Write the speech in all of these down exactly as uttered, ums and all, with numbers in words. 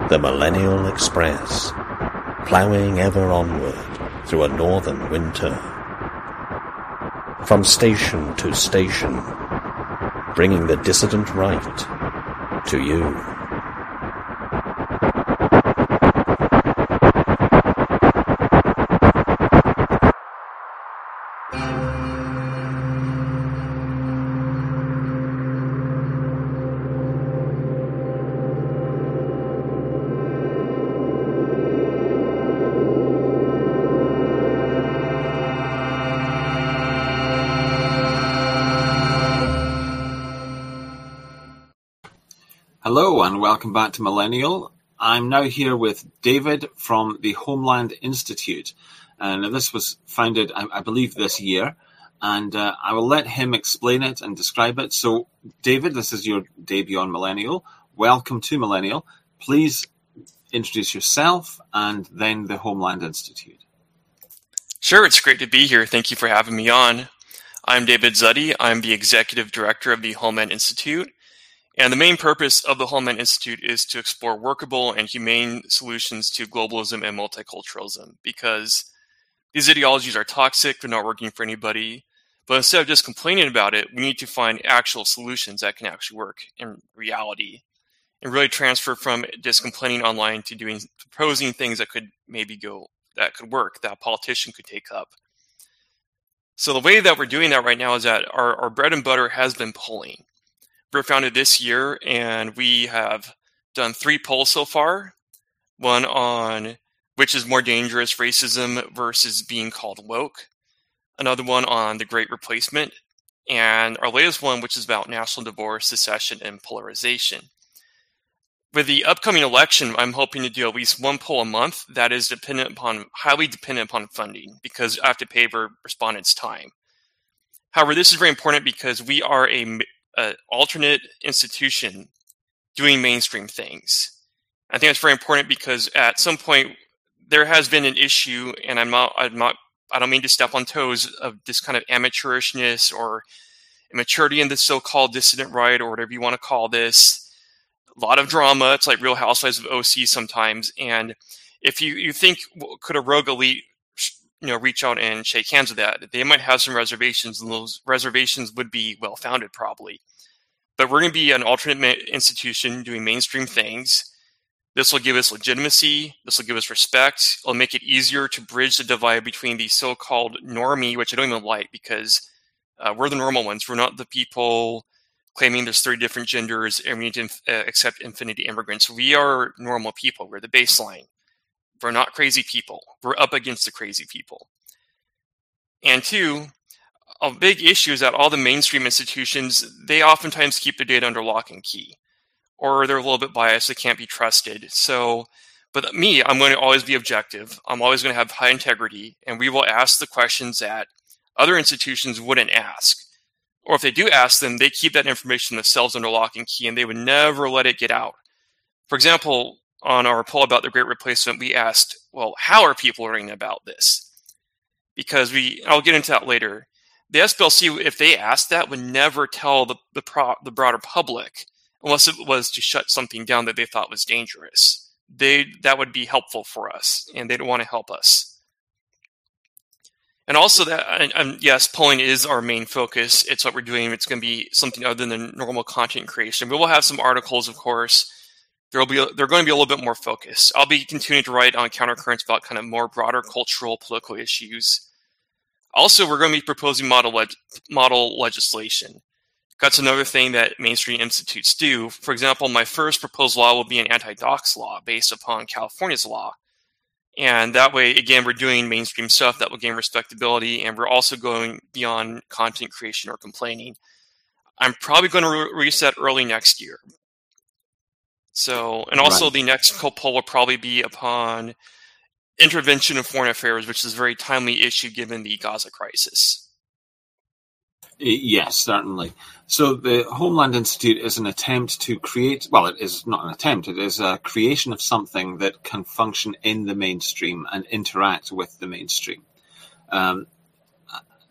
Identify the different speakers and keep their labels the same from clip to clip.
Speaker 1: The Millennial Express, ploughing ever onward through a northern winter. From station to station, bringing the dissident right to you.
Speaker 2: Hello and welcome back to Millennial. I'm now here with David from the Homeland Institute. And this was founded, I, I believe, this year. And uh, I will let him explain it and describe it. So, David, this is your debut on Millennial. Welcome to Millennial. Please introduce yourself and then the Homeland Institute.
Speaker 3: Sure, it's great to be here. Thank you for having me on. I'm David Zuddy. I'm the Executive Director of the Homeland Institute. And the main purpose of the Homeland Institute is to explore workable and humane solutions to globalism and multiculturalism, because these ideologies are toxic, they're not working for anybody. But instead of just complaining about it, we need to find actual solutions that can actually work in reality and really transfer from just complaining online to doing proposing things that could maybe go, that could work, that a politician could take up. So the way that we're doing that right now is that our, our bread and butter has been polling. We were founded this year, and we have done three polls so far. One on which is more dangerous, racism versus being called woke. Another one on the Great Replacement. And our latest one, which is about national divorce, secession, and polarization. With the upcoming election, I'm hoping to do at least one poll a month that is dependent upon, highly dependent upon funding, because I have to pay for respondents' time. However, this is very important because we are a an alternate institution doing mainstream things. I think that's very important because at some point there has been an issue, and I'm not, I'm not, I don't mean to step on toes, of this kind of amateurishness or immaturity in the so-called dissident right, or whatever you want to call this. A lot of drama. It's like Real Housewives of O C sometimes. And if you, you think, well, could a rogue elite, you know, reach out and shake hands with that, they might have some reservations, and those reservations would be well-founded probably. But we're going to be an alternate institution doing mainstream things. This will give us legitimacy. This will give us respect. It'll make it easier to bridge the divide between the so-called normie, which I don't even like, because uh, we're the normal ones. We're not the people claiming there's three different genders and we need to inf- uh, accept infinity immigrants. We are normal people. We're the baseline. We're not crazy people. We're up against the crazy people. And two, a big issue is that all the mainstream institutions, they oftentimes keep their data under lock and key. Or they're a little bit biased, they can't be trusted. So, but me, I'm going to always be objective. I'm always going to have high integrity, and we will ask the questions that other institutions wouldn't ask. Or if they do ask them, they keep that information themselves under lock and key, and they would never let it get out. For example, on our poll about the Great Replacement, we asked, well, how are people learning about this? Because we, I'll get into that later. The S P L C, if they asked that, would never tell the the, pro, the broader public, unless it was to shut something down that they thought was dangerous. They that would be helpful for us, and they'd want to help us. And also, that and, and yes, polling is our main focus. It's what we're doing. It's going to be something other than normal content creation. We will have some articles, of course. There will be they're going to be a little bit more focused. I'll be continuing to write on countercurrents about kind of more broader cultural, political issues. Also, we're going to be proposing model leg- model legislation. That's another thing that mainstream institutes do. For example, my first proposed law will be an anti-dox law based upon California's law. And that way, again, we're doing mainstream stuff that will gain respectability, and we're also going beyond content creation or complaining. I'm probably going to re- release that early next year. So, and also right. The next poll will probably be upon intervention in foreign affairs, which is a very timely issue given the Gaza crisis.
Speaker 2: Yes, certainly. So the Homeland Institute is an attempt to create, well, it is not an attempt, it is a creation of something that can function in the mainstream and interact with the mainstream. Um,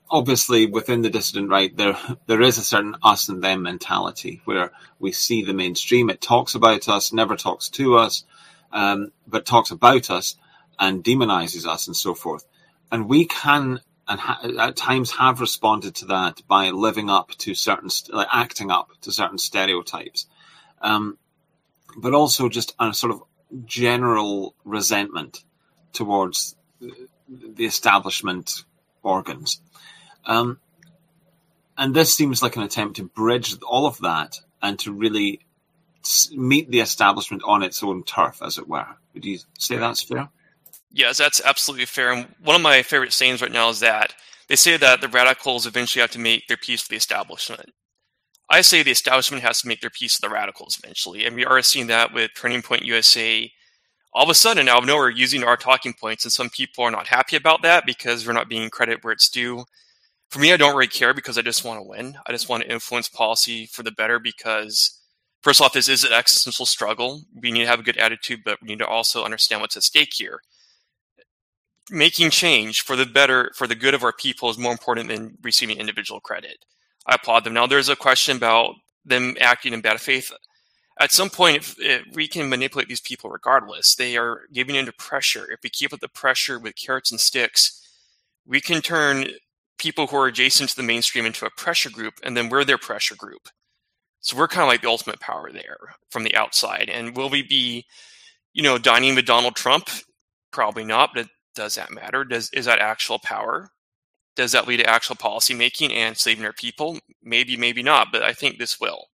Speaker 2: obviously, within the dissident right, there there is a certain us and them mentality where we see the mainstream. It talks about us, never talks to us, um, but talks about us and demonizes us and so forth. And we can, and ha- at times have responded to that by living up to certain, like acting up to certain stereotypes, um, but also just a sort of general resentment towards the establishment organs. Um, and this seems like an attempt to bridge all of that and to really meet the establishment on its own turf, as it were. Would you say that's fair?
Speaker 3: Yes, that's absolutely fair. And one of my favorite sayings right now is that they say that the radicals eventually have to make their peace with the establishment. I say the establishment has to make their peace with the radicals eventually. And we are seeing that with Turning Point U S A. All of a sudden, out of nowhere, using our talking points, and some people are not happy about that because we're not being credit where it's due. For me, I don't really care because I just want to win. I just want to influence policy for the better because, first off, this is an existential struggle. We need to have a good attitude, but we need to also understand what's at stake here. Making change for the better, for the good of our people is more important than receiving individual credit. I applaud them. Now, there's a question about them acting in bad faith. At some point, if, if we can manipulate these people regardless. They are giving into pressure. If we keep up the pressure with carrots and sticks, we can turn people who are adjacent to the mainstream into a pressure group, and then we're their pressure group. So we're kind of like the ultimate power there from the outside. And will we be, you know, dining with Donald Trump? Probably not, but does that matter? Does is that actual power? Does that lead to actual policy making and saving our people? Maybe, maybe not, but I think this will.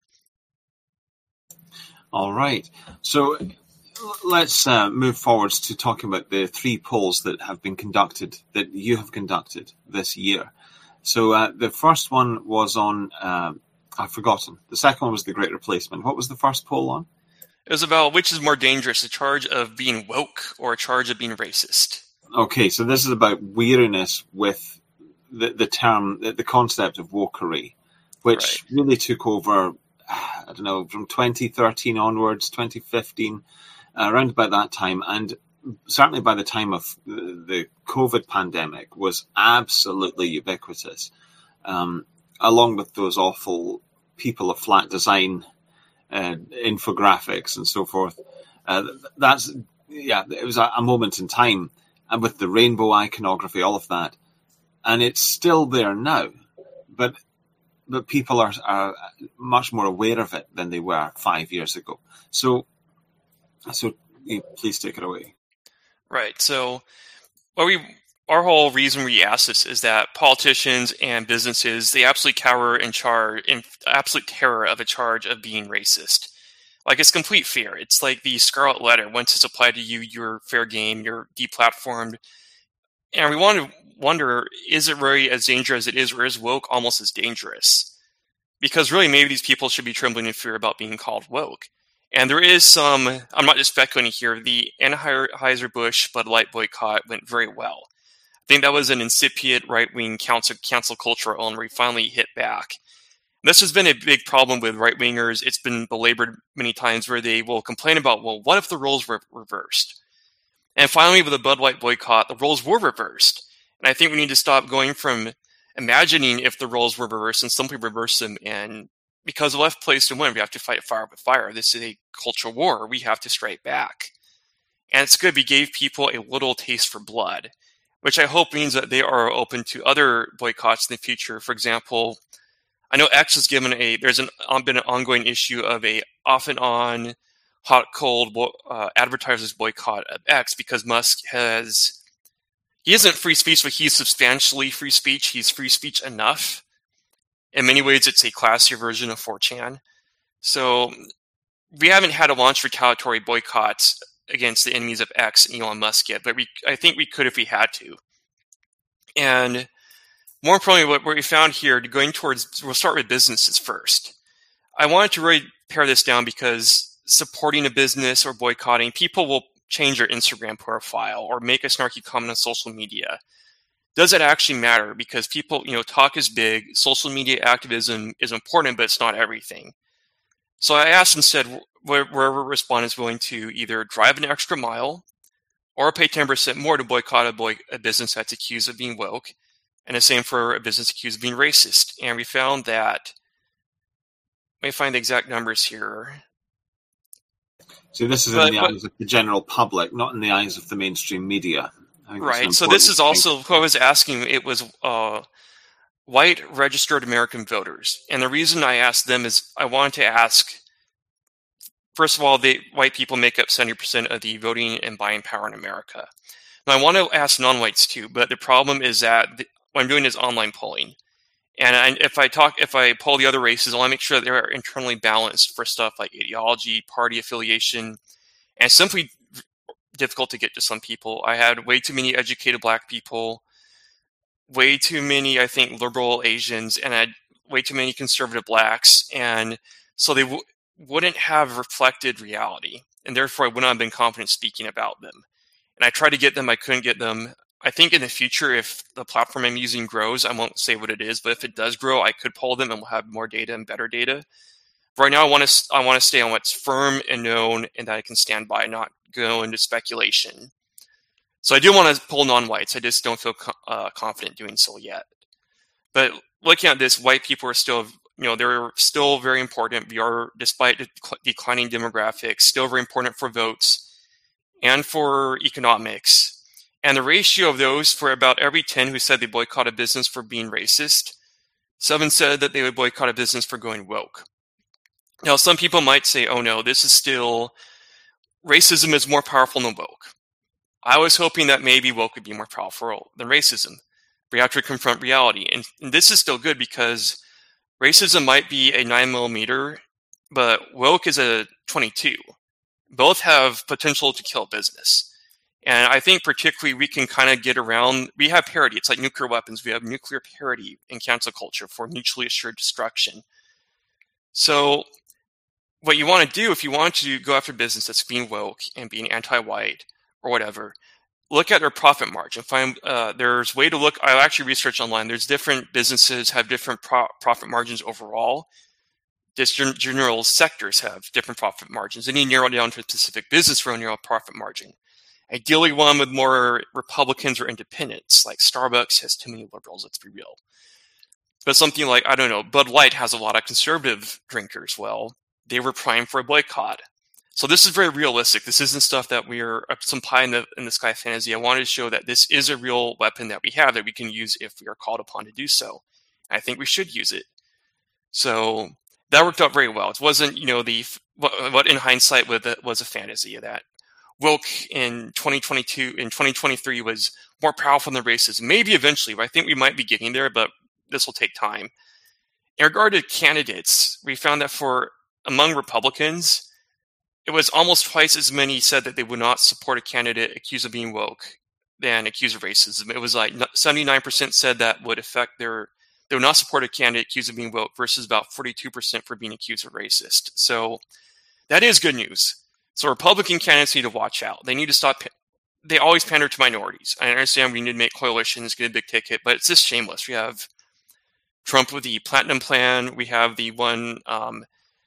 Speaker 2: All right. So let's uh, move forwards to talking about the three polls that have been conducted, that you have conducted this year. So uh, the first one was on, uh, I've forgotten. The second one was the Great Replacement. What was the first poll on?
Speaker 3: It was about which is more dangerous, a charge of being woke or a charge of being racist.
Speaker 2: Okay, so this is about weariness with the, the term, the, the concept of wokery, which right. really took over, I don't know, from twenty thirteen onwards, twenty fifteen, uh, around about that time, and certainly by the time of the COVID pandemic was absolutely ubiquitous, um, along with those awful people of flat design uh, infographics and so forth. Uh, that's, yeah, it was a, a moment in time. And with the rainbow iconography, all of that. And it's still there now. But but people are, are much more aware of it than they were five years ago. So, so please take it away.
Speaker 3: Right. So what we, our whole reason we ask this is that politicians and businesses, they absolutely cower in charge, in absolute terror of a charge of being racist. Like, it's complete fear. It's like the Scarlet Letter. Once it's applied to you, you're fair game, you're deplatformed. And we want to wonder, is it really as dangerous as it is, or is woke almost as dangerous? Because really, maybe these people should be trembling in fear about being called woke. And there is some, I'm not just speculating here, the Anheuser-Busch Bud Light boycott went very well. I think that was an incipient right-wing cancel, cancel culture on where we finally hit back. This has been a big problem with right-wingers. It's been belabored many times where they will complain about, well, what if the roles were reversed? And finally, with the Bud Light boycott, the roles were reversed. And I think we need to stop going from imagining if the roles were reversed and simply reverse them. And because the left plays to win, we have to fight fire with fire. This is a cultural war. We have to strike back. And it's good we gave people a little taste for blood, which I hope means that they are open to other boycotts in the future. For example, I know X has given a, there's an, been an ongoing issue of a off and on, hot, cold uh, advertisers boycott of X because Musk has, he isn't free speech, but he's substantially free speech. He's free speech enough. In many ways, it's a classier version of four chan. So we haven't had a launch retaliatory boycotts against the enemies of X and Elon Musk yet, but we, I think we could if we had to. And more importantly, what we found here, going towards, we'll start with businesses first. I wanted to really pare this down because supporting a business or boycotting, people will change their Instagram profile or make a snarky comment on social media. Does it actually matter? Because people, you know, talk is big. Social media activism is important, but it's not everything. So I asked instead, wherever respondents willing to either drive an extra mile or pay ten percent more to boycott a, boy, a business that's accused of being woke. and the same for a business accused of being racist. And we found that, let me find the exact numbers here.
Speaker 2: So this is
Speaker 3: But-
Speaker 2: in the
Speaker 3: but-
Speaker 2: eyes of the general public, not in the eyes of the mainstream media. I think that's an
Speaker 3: Right. So this
Speaker 2: important
Speaker 3: is
Speaker 2: thing.
Speaker 3: also who I was asking. It was uh, white registered American voters, and the reason I asked them is I wanted to ask. First of all, they, white people make up seventy percent of the voting and buying power in America. Now, I want to ask non-whites too, but the problem is that the, what I'm doing is online polling, and I, if I talk, if I poll the other races, I want to make sure that they're internally balanced for stuff like ideology, party affiliation, and simply difficult to get to some people. I had way too many educated black people, way too many, I think, liberal Asians, and I had way too many conservative blacks, and so they w- wouldn't have reflected reality, and therefore I would not have been confident speaking about them. And I tried to get them, I couldn't get them. I think in the future, if the platform I'm using grows, I won't say what it is, but if it does grow, I could poll them and we'll have more data and better data. Right now, I want to I want to stay on what's firm and known and that I can stand by, not go into speculation. So I do want to poll non-whites. I just don't feel co- uh, confident doing so yet. But looking at this, white people are still, you know, they're still very important. We are, despite dec- declining demographics, still very important for votes and for economics. And the ratio of those, for about every ten who said they boycott a business for being racist, seven said that they would boycott a business for going woke. Now, some people might say, oh no, this is still, racism is more powerful than woke. I was hoping that maybe woke would be more powerful than racism. We have to confront reality. And, and this is still good because racism might be a nine millimeter, but woke is a twenty-two. Both have potential to kill business. And I think particularly we can kind of get around, we have parity. It's like nuclear weapons. We have nuclear parity in cancel culture for mutually assured destruction. So what you want to do if you want to go after business that's being woke and being anti-white or whatever, look at their profit margin. Find uh, there's a way to look. I actually researched online. There's different businesses have different pro- profit margins overall. Just gen- general sectors have different profit margins. And you narrow down to a specific business for a narrow profit margin. Ideally, one with more Republicans or independents, like Starbucks has too many liberals. Let's be real. But something like, I don't know, Bud Light has a lot of conservative drinkers. Well, they were primed for a boycott. So this is very realistic. This isn't stuff that we are some pie in the, in the sky fantasy. I wanted to show that this is a real weapon that we have that we can use if we are called upon to do so. I think we should use it. So that worked out very well. It wasn't, you know, the what, what in hindsight was a fantasy of that. Woke in twenty twenty-two, in twenty twenty-three was more powerful than racism. Maybe eventually, but I think we might be getting there, but this will take time. In regard to candidates, we found that for among Republicans, it was almost twice as many said that they would not support a candidate accused of being woke than accused of racism. It was like seventy-nine percent said that would affect their, they would not support a candidate accused of being woke versus about forty-two percent for being accused of racist. So that is good news. So Republican candidates need to watch out. They need to stop, they always pander to minorities. I understand we need to make coalitions, get a big ticket, but it's just shameless. We have Trump with the Platinum Plan. We have the one um,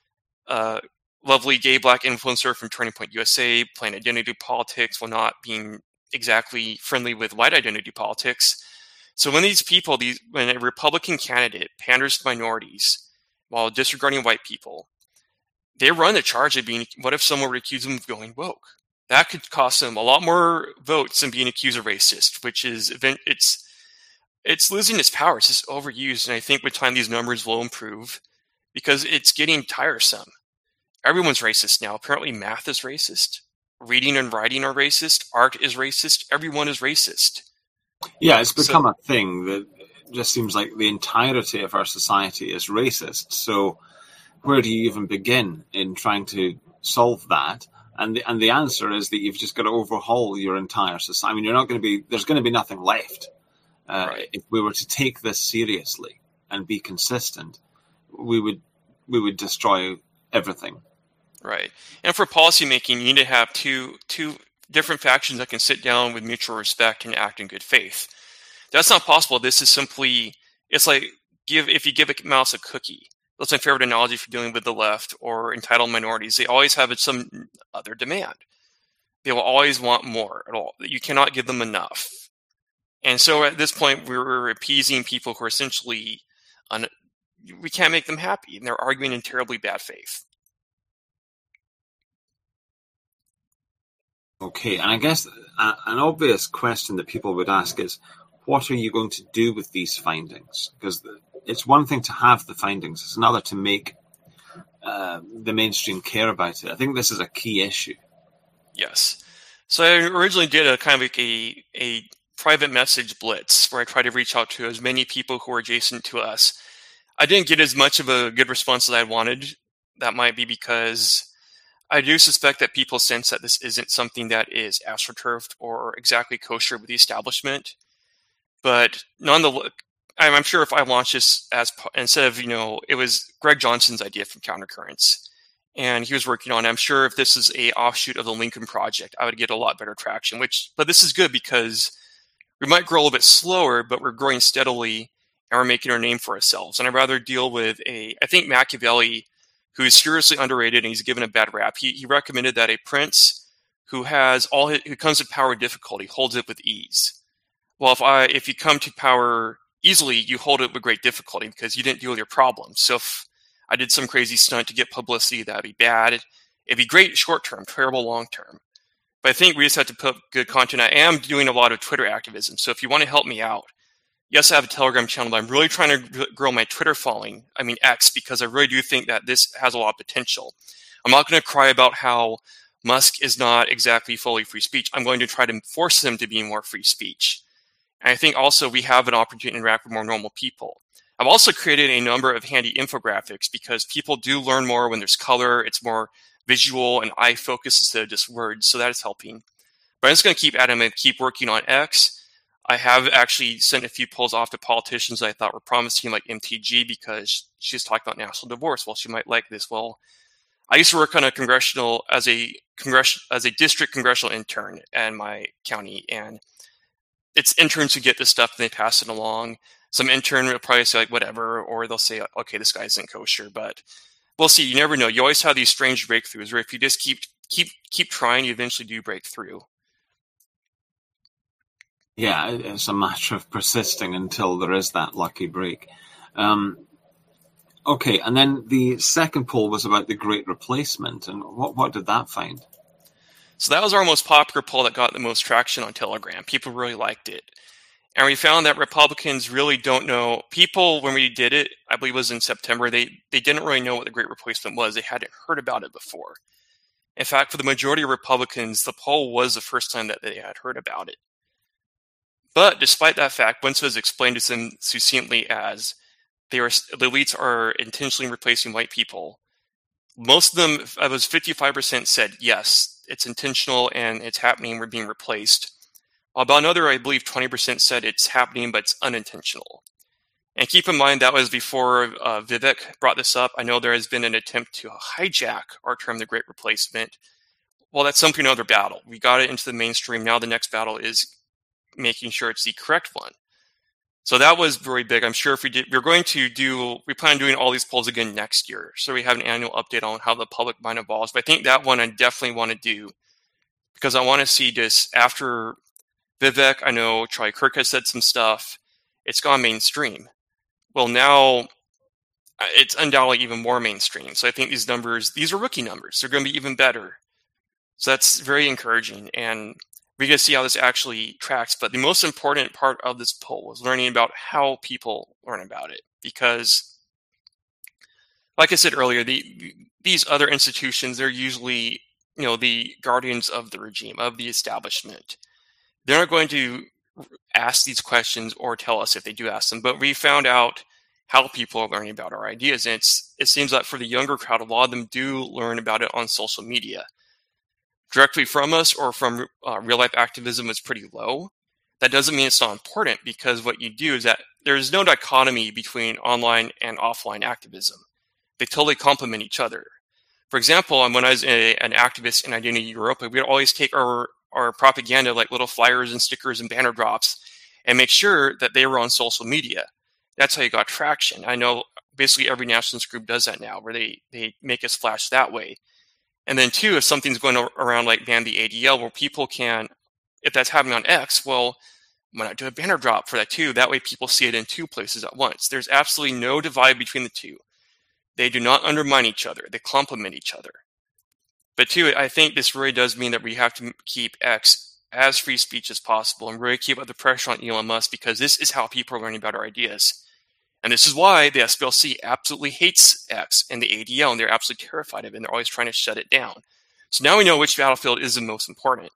Speaker 3: uh, lovely gay black influencer from Turning Point U S A playing identity politics while not being exactly friendly with white identity politics. So when these people, these when a Republican candidate panders to minorities while disregarding white people, they run the charge of being, what if someone were to accuse them of going woke? That could cost them a lot more votes than being accused of racist, which is, it's it's losing its power. It's just overused. And I think with time, these numbers will improve because it's getting tiresome. Everyone's racist now. Apparently math is racist. Reading and writing are racist. Art is racist. Everyone is racist.
Speaker 2: Yeah, it's become
Speaker 3: So-
Speaker 2: a thing that just seems like the entirety of our society is racist. So where do you even begin in trying to solve that? And the, and the answer is that you've just got to overhaul your entire society. I mean, you're not going to be, there's going to be nothing left. Uh,
Speaker 3: Right.
Speaker 2: If we were to take this seriously and be consistent, we would, we would destroy everything.
Speaker 3: Right. And for policymaking, you need to have two two different factions that can sit down with mutual respect and act in good faith. That's not possible. This is simply, it's like give if you give a mouse a cookie. That's my favorite analogy for dealing with the left or entitled minorities. They always have some other demand. They will always want more at all. You cannot give them enough. And so at this point, we were appeasing people who are essentially, un- we can't make them happy, and they're arguing in terribly bad faith.
Speaker 2: Okay, and I guess a, an obvious question that people would ask is, what are you going to do with these findings? Because it's one thing to have the findings, it's another to make uh, the mainstream care about it. I think this is a key issue.
Speaker 3: Yes. So I originally did a kind of like a, a private message blitz where I tried to reach out to as many people who were adjacent to us. I didn't get as much of a good response as I wanted. That might be because I do suspect that people sense that this isn't something that is astroturfed or exactly kosher with the establishment. But nonetheless, I'm sure if I launched this as instead of, you know, it was Greg Johnson's idea from Countercurrents, and he was working on it. I'm sure if this is a offshoot of the Lincoln Project, I would get a lot better traction. Which, but this is good because we might grow a little bit slower, but we're growing steadily and we're making our name for ourselves. And I'd rather deal with a, I think Machiavelli, who is seriously underrated and he's given a bad rap. He he recommended that a prince who has all his, who comes to power with difficulty holds it with ease. Well, if I if you come to power easily, you hold it with great difficulty because you didn't deal with your problems. So if I did some crazy stunt to get publicity, that'd be bad. It'd be great short term, terrible long term. But I think we just have to put good content. I am doing a lot of Twitter activism. So if you want to help me out, yes, I have a Telegram channel, but I'm really trying to grow my Twitter following. I mean, X, because I really do think that this has a lot of potential. I'm not going to cry about how Musk is not exactly fully free speech. I'm going to try to force him to be more free speech. And I think also we have an opportunity to interact with more normal people. I've also created a number of handy infographics because people do learn more when there's color. It's more visual and eye focus instead of just words. So that is helping. But I'm just going to keep at him and keep working on X. I have actually sent a few polls off to politicians I thought were promising, like M T G, because she's talking about national divorce. Well, she might like this. Well, I used to work on a congressional as a congress as a district congressional intern in my county, and it's interns who get this stuff and they pass it along. Some intern will probably say like whatever, or they'll say, okay, this guy isn't kosher, but we'll see. You never know. You always have these strange breakthroughs where if you just keep keep keep trying, you eventually do break through.
Speaker 2: Yeah, it's a matter of persisting until there is that lucky break. Um, okay, and then the second poll was about the Great Replacement, and what what did that find?
Speaker 3: So that was our most popular poll that got the most traction on Telegram. People really liked it. And we found that Republicans really don't know. People, when we did it, I believe it was in September, they, they didn't really know what the Great Replacement was. They hadn't heard about it before. In fact, for the majority of Republicans, the poll was the first time that they had heard about it. But despite that fact, once it was explained to them succinctly as they are, the elites are intentionally replacing white people, most of them, it was fifty-five percent said, yes, it's intentional and it's happening, we're being replaced. About another, I believe, twenty percent said it's happening, but it's unintentional. And keep in mind, that was before uh, Vivek brought this up. I know there has been an attempt to hijack our term, the Great Replacement. Well, that's simply another battle. We got it into the mainstream. Now the next battle is making sure it's the correct one. So that was very big. I'm sure if we did, we're going to do, we plan on doing all these polls again next year. So we have an annual update on how the public mind evolves. But I think that one I definitely want to do because I want to see this after Vivek. I know Charlie Kirk has said some stuff. It's gone mainstream. Well, now it's undoubtedly even more mainstream. So I think these numbers, these are rookie numbers. They're going to be even better. So that's very encouraging. And we're going to see how this actually tracks. But the most important part of this poll was learning about how people learn about it. Because, like I said earlier, the, these other institutions, they're usually, you know, the guardians of the regime, of the establishment. They're not going to ask these questions or tell us if they do ask them. But we found out how people are learning about our ideas. And it's, it seems that for the younger crowd, a lot of them do learn about it on social media. Directly from us or from uh, real-life activism is pretty low. That doesn't mean it's not important, because what you do is that there's no dichotomy between online and offline activism. They totally complement each other. For example, when I was a, an activist in Identity Europa, we'd always take our, our propaganda, like little flyers and stickers and banner drops, and make sure that they were on social media. That's how you got traction. I know basically every nationalist group does that now, where they, they make us flash that way. And then two, if something's going around like Ban the A D L, where people can, if that's happening on X, well, Why not do a banner drop for that too? That way people see it in two places at once. There's absolutely no divide between the two. They do not undermine each other. They complement each other. But two, I think this really does mean that we have to keep X as free speech as possible and really keep up the pressure on Elon Musk, because this is how people are learning about our ideas. And this is why the S P L C absolutely hates X and the A D L, and they're absolutely terrified of it, and they're always trying to shut it down. So now we know which battlefield is the most important.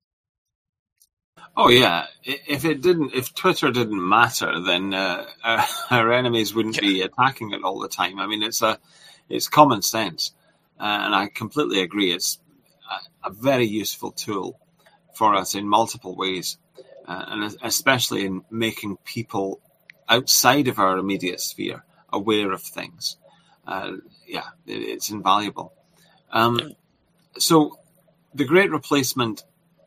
Speaker 2: Oh yeah, if it didn't, if Twitter didn't matter, then uh, our, our enemies wouldn't yeah. be attacking it all the time. I mean, it's a, it's common sense, uh, and I completely agree. It's a, a very useful tool for us in multiple ways, uh, and especially in making people outside of our immediate sphere aware of things. Uh, yeah, it, it's invaluable. Um, so, the Great Replacement.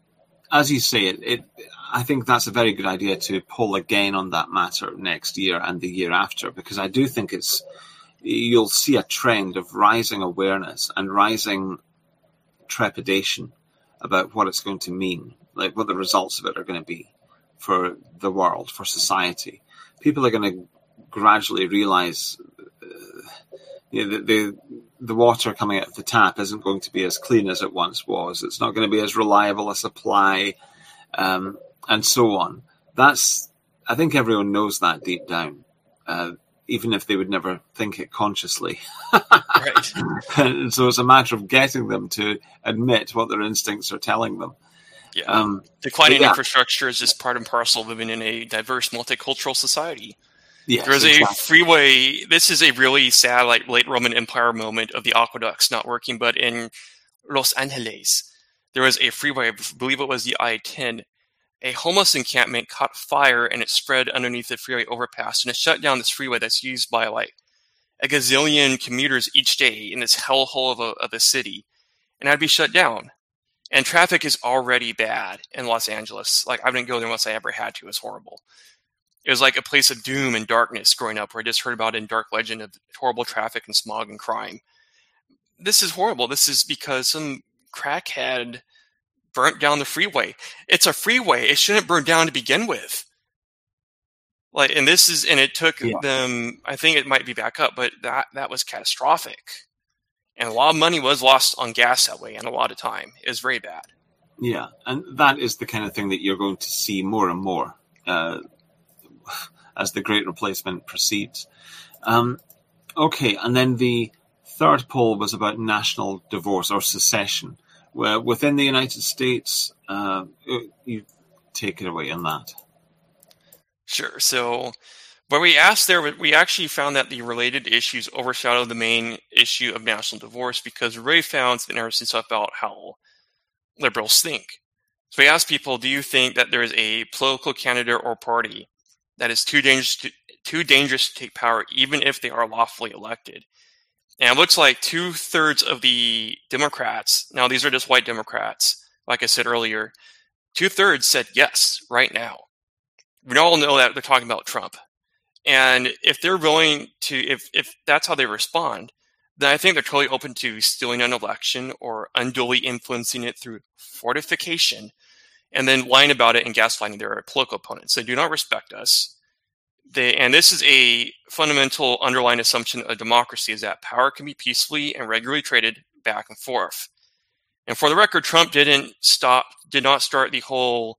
Speaker 2: As you say, it, it, I think that's a very good idea to poll again on that matter next year and the year after, because I do think it's you'll see a trend of rising awareness and rising trepidation about what it's going to mean, like what the results of it are going to be for the world, for society. People are going to gradually realize uh, you know, the, the the water coming out of the tap isn't going to be as clean as it once was. It's not going to be as reliable a supply, um, and so on. That's, I think everyone knows that deep down, uh, even if they would never think it consciously.
Speaker 3: Right.
Speaker 2: And so it's a matter of getting them to admit what their instincts are telling them.
Speaker 3: Yeah.
Speaker 2: Um,
Speaker 3: Declining
Speaker 2: yeah.
Speaker 3: infrastructure is just part and parcel of living in a diverse, multicultural society.
Speaker 2: Yes,
Speaker 3: There's
Speaker 2: exactly.
Speaker 3: a freeway. This is a really sad, like late Roman Empire moment of the aqueducts not working. But in Los Angeles, there was a freeway. I believe it was the I ten. A homeless encampment caught fire and it spread underneath the freeway overpass, and it shut down this freeway that's used by like a gazillion commuters each day in this hellhole of a of a city, and I'd be shut down. And traffic is already bad in Los Angeles. Like I didn't go there unless I ever had to. It was horrible. It was like a place of doom and darkness growing up, where I just heard about in Dark Legend of horrible traffic and smog and crime. This is horrible. This is because some crackhead burnt down the freeway. It's a freeway. It shouldn't burn down to begin with. Like, and this is, and it took yeah. them, I think it might be back up, but that, that was catastrophic. And a lot of money was lost on gas that way, and a lot of time. It was very bad.
Speaker 2: Yeah, and that is the kind of thing that you're going to see more and more uh, as the Great Replacement proceeds. Um, okay, and then the third poll was about national divorce or secession. Where within the United States, uh, you take it away on that.
Speaker 3: Sure. So what we asked there, we actually found that the related issues overshadowed the main issue of national divorce, because we really found some interesting stuff about how liberals think. So we asked people, do you think that there is a political candidate or party that is too dangerous to, too dangerous to take power, even if they are lawfully elected? And it looks like two-thirds of the Democrats, now these are just white Democrats, like I said earlier, two-thirds said yes right now. We all know that they're talking about Trump. And if they're willing to, if, if that's how they respond, then I think they're totally open to stealing an election or unduly influencing it through fortification, and then lying about it and gaslighting their political opponents. They do not respect us. They, and this is a fundamental underlying assumption of democracy, is that power can be peacefully and regularly traded back and forth. And for the record, Trump didn't stop, did not start the whole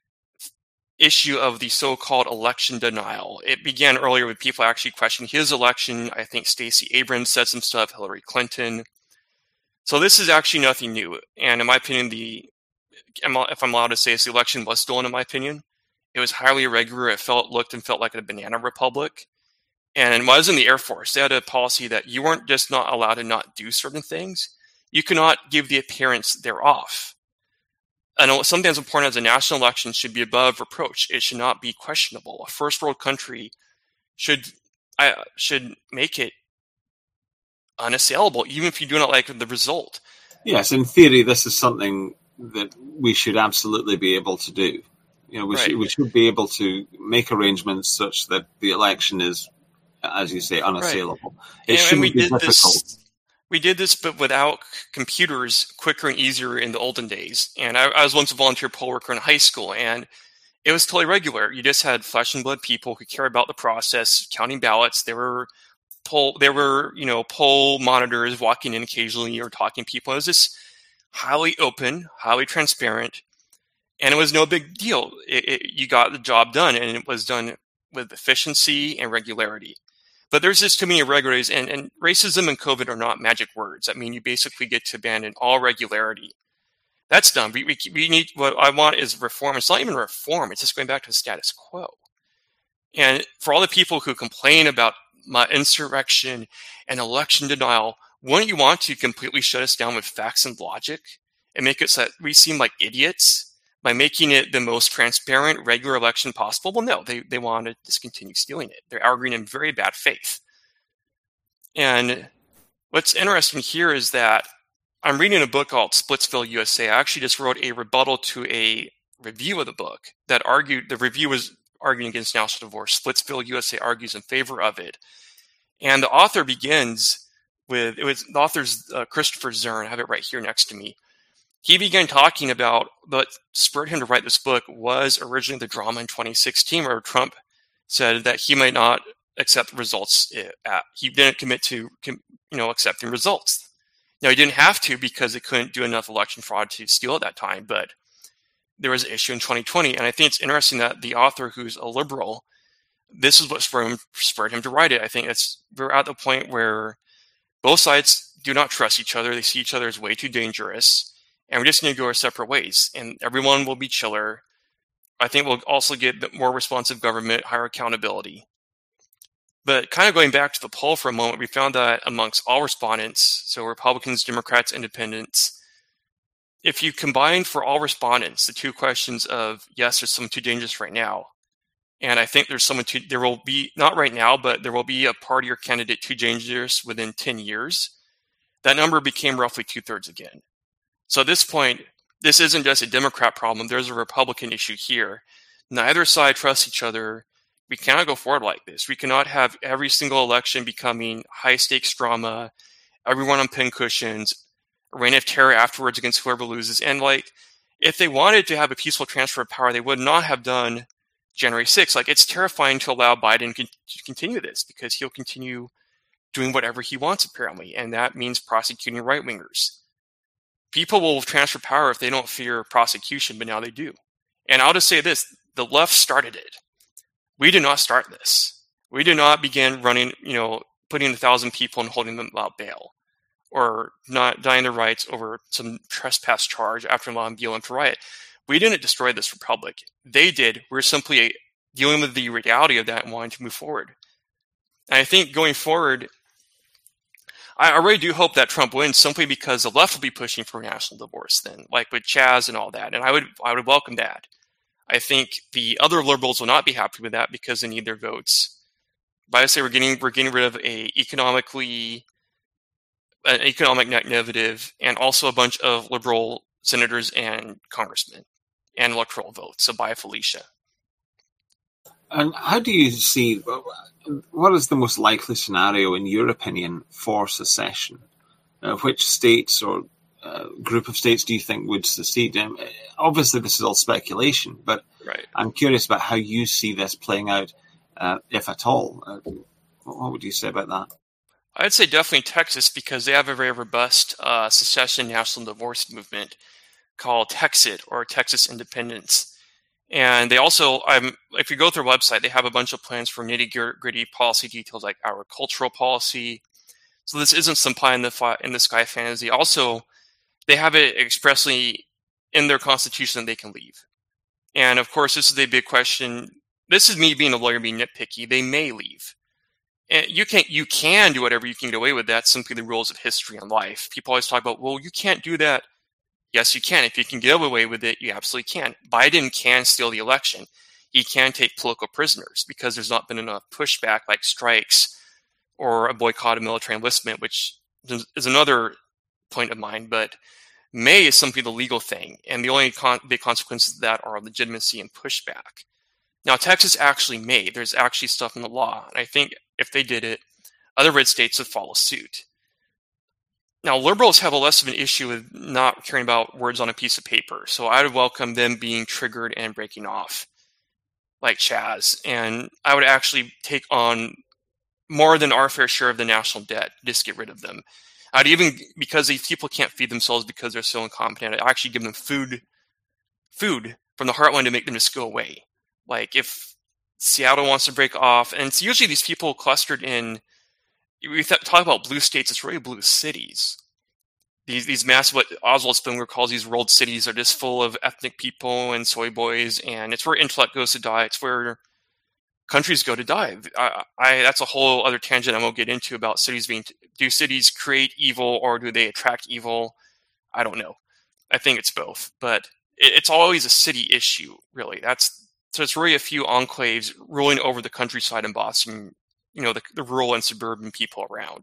Speaker 3: issue of the so-called election denial. It began earlier with people actually questioning his election. I think Stacey Abrams said some stuff, Hillary Clinton. So this is actually nothing new. And in my opinion, the if I'm allowed to say this, the election was stolen, in my opinion. It was highly irregular. It felt, looked and felt like a banana republic. And when I was in the Air Force, they had a policy that you weren't just not allowed to not do certain things. You cannot give the appearance thereof. And sometimes important as a national election should be above reproach. It should not be questionable. A first world country should uh, should make it unassailable, even if you do not like the result.
Speaker 2: Yes, in theory, this is something that we should absolutely be able to do. You know, we, right. should, we should be able to make arrangements such that the election is, as you say, unassailable. Right. It
Speaker 3: and,
Speaker 2: shouldn't
Speaker 3: and we
Speaker 2: be
Speaker 3: did
Speaker 2: difficult.
Speaker 3: This, we did this, but without computers, quicker and easier in the olden days. And I, I was once a volunteer poll worker in high school, and it was totally regular. You just had flesh and blood people who care about the process, counting ballots. There were poll, there were you know poll monitors walking in occasionally or talking to people. It was just highly open, highly transparent, and it was no big deal. It, it, you got the job done, and it was done with efficiency and regularity. But there's just too many irregularities, and, and racism and COVID are not magic words. I mean, you basically get to abandon all regularity. That's done. We, we, we need, what I want is reform. It's not even reform. It's just going back to the status quo. And for all the people who complain about my insurrection and election denial, wouldn't you want to completely shut us down with facts and logic and make it so that we seem like idiots by making it the most transparent, regular election possible? Well, no, they, they want to just continue stealing it. They're arguing in very bad faith. And what's interesting here is that I'm reading a book called Splitsville, U S A. I actually just wrote a rebuttal to a review of the book that argued, the review was arguing against national divorce. Splitsville, U S A argues in favor of it. And the author begins with, it was, the author's uh, Christopher Zern. I have it right here next to me. He began talking about what spurred him to write this book was originally the drama in twenty sixteen where Trump said that he might not accept the results. At, he didn't commit to you know accepting results. Now, he didn't have to because they couldn't do enough election fraud to steal at that time, but there was an issue in twenty twenty. And I think it's interesting that the author, who's a liberal, this is what spurred him, spurred him to write it. I think it's we're at the point where both sides do not trust each other. They see each other as way too dangerous. And we're just going to go our separate ways. And everyone will be chiller. I think we'll also get more responsive government, higher accountability. But kind of going back to the poll for a moment, we found that amongst all respondents, so Republicans, Democrats, Independents, if you combine for all respondents the two questions of, yes, there's someone too dangerous right now, and I think there's someone too, there will be, not right now, but there will be a party or candidate too dangerous within ten years, that number became roughly two-thirds again. So at this point, this isn't just a Democrat problem. There's a Republican issue here. Neither side trusts each other. We cannot go forward like this. We cannot have every single election becoming high-stakes drama, everyone on pincushions, a reign of terror afterwards against whoever loses. And like, if they wanted to have a peaceful transfer of power, they would not have done January sixth. Like, it's terrifying to allow Biden to continue this because he'll continue doing whatever he wants, apparently. And that means prosecuting right-wingers. People will transfer power if they don't fear prosecution, but now they do. And I'll just say this, the left started it. We did not start this. We did not begin running, you know, putting a thousand people and holding them without bail or not denying their rights over some trespass charge after allowing B L M to riot. We didn't destroy this republic. They did. We're simply dealing with the reality of that and wanting to move forward. And I think going forward, I really do hope that Trump wins simply because the left will be pushing for national divorce then, like with Chaz and all that. And I would I would welcome that. I think the other liberals will not be happy with that because they need their votes. But I say we're getting we're getting rid of a economically an economic net negative and also a bunch of liberal senators and congressmen and electoral votes. So bye, Felicia.
Speaker 2: And how do you see, what is the most likely scenario, in your opinion, for secession? Uh, which states or uh, group of states do you think would secede? Um, obviously, this is all speculation, but
Speaker 3: right.
Speaker 2: I'm curious about how you see this playing out, uh, if at all. Uh, what would you say about that?
Speaker 3: I'd say definitely Texas because they have a very robust uh, secession national divorce movement called Texit, or Texas Independence. And they also, um, if you go through their website, they have a bunch of plans for nitty-gritty policy details like agricultural policy. So this isn't some pie in the, fi- in the sky fantasy. Also, they have it expressly in their constitution that they can leave. And of course, this is a big question. This is me being a lawyer, being nitpicky. They may leave. And you can you can do whatever you can get away with. That's simply the rules of history and life. People always talk about, well, you can't do that. Yes, you can. If you can get away with it, you absolutely can. Biden can steal the election. He can take political prisoners because there's not been enough pushback like strikes or a boycott of military enlistment, which is another point of mine. But may is simply the legal thing. And the only con- big consequences of that are legitimacy and pushback. Now, Texas actually may. There's actually stuff in the law. And I think if they did it, other red states would follow suit. Now, liberals have a less of an issue with not caring about words on a piece of paper. So I would welcome them being triggered and breaking off. like Chaz, and I would actually take on more than our fair share of the national debt, just get rid of them. I'd even, because these people can't feed themselves because they're so incompetent, I'd actually give them food, food from the heartland to make them just go away. Like if Seattle wants to break off, and it's usually these people clustered in, we talk about blue states, it's really blue cities. These these massive, what Oswald Spengler calls these world cities, are just full of ethnic people and soy boys, and it's where intellect goes to die. It's where countries go to die. I, I that's a whole other tangent I won't get into about cities being. Do cities create evil or do they attract evil? I don't know. I think it's both, but it, it's always a city issue, really. That's so it's really a few enclaves ruling over the countryside in Boston. You know, the, the rural and suburban people around.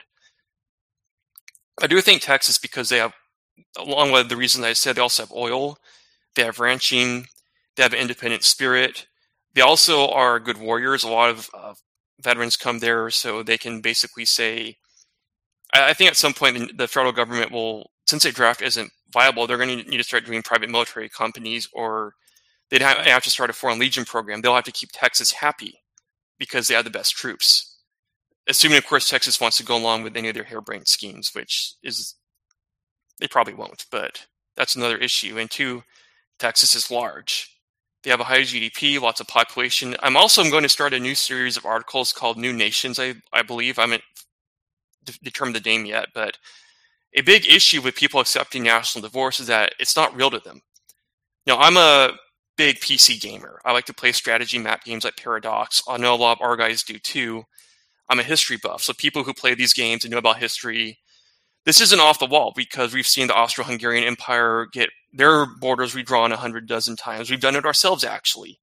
Speaker 3: I do think Texas, because they have, along with the reason I said, they also have oil, they have ranching, they have an independent spirit. They also are good warriors. A lot of uh, veterans come there, so they can basically say, I, I think at some point the federal government will, since a draft isn't viable, they're going to need to start doing private military companies, or they'd have, have to start a foreign legion program. They'll have to keep Texas happy because they have the best troops. Assuming, of course, Texas wants to go along with any of their harebrained schemes, which is, they probably won't, but that's another issue. And two, Texas is large. They have a high G D P, lots of population. I'm also going to start a new series of articles called New Nations, I, I believe. I haven't de- determined the name yet, but a big issue with people accepting national divorce is that it's not real to them. Now, I'm a big P C gamer. I like to play strategy map games like Paradox. I know a lot of our guys do too. I'm a history buff, so people who play these games and know about history, this isn't off the wall because we've seen the Austro-Hungarian Empire get their borders redrawn a hundred dozen times. We've done it ourselves, actually.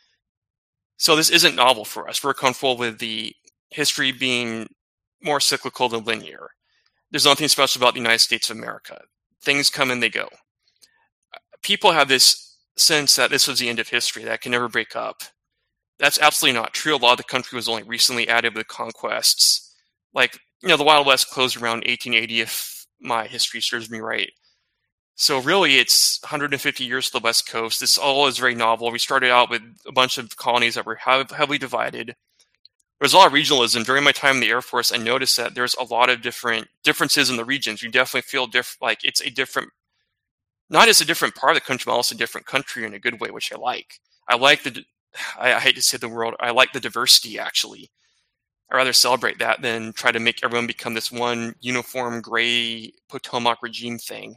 Speaker 3: So this isn't novel for us. We're comfortable with the history being more cyclical than linear. There's nothing special about the United States of America. Things come and they go. People have this sense that this was the end of history, that can never break up. That's absolutely not true. A lot of the country was only recently added with conquests. Like, you know, the Wild West closed around eighteen eighty, if my history serves me right. So really, it's one hundred fifty years to the West Coast. This all is very novel. We started out with a bunch of colonies that were heavily divided. There's a lot of regionalism. During my time in the Air Force, I noticed that there's a lot of different differences in the regions. You definitely feel diff- like it's a different, not as a different part of the country, but also a different country in a good way, which I like. I like the, I, I hate to say the word, I like the diversity, actually. I'd rather celebrate that than try to make everyone become this one uniform gray Potomac regime thing.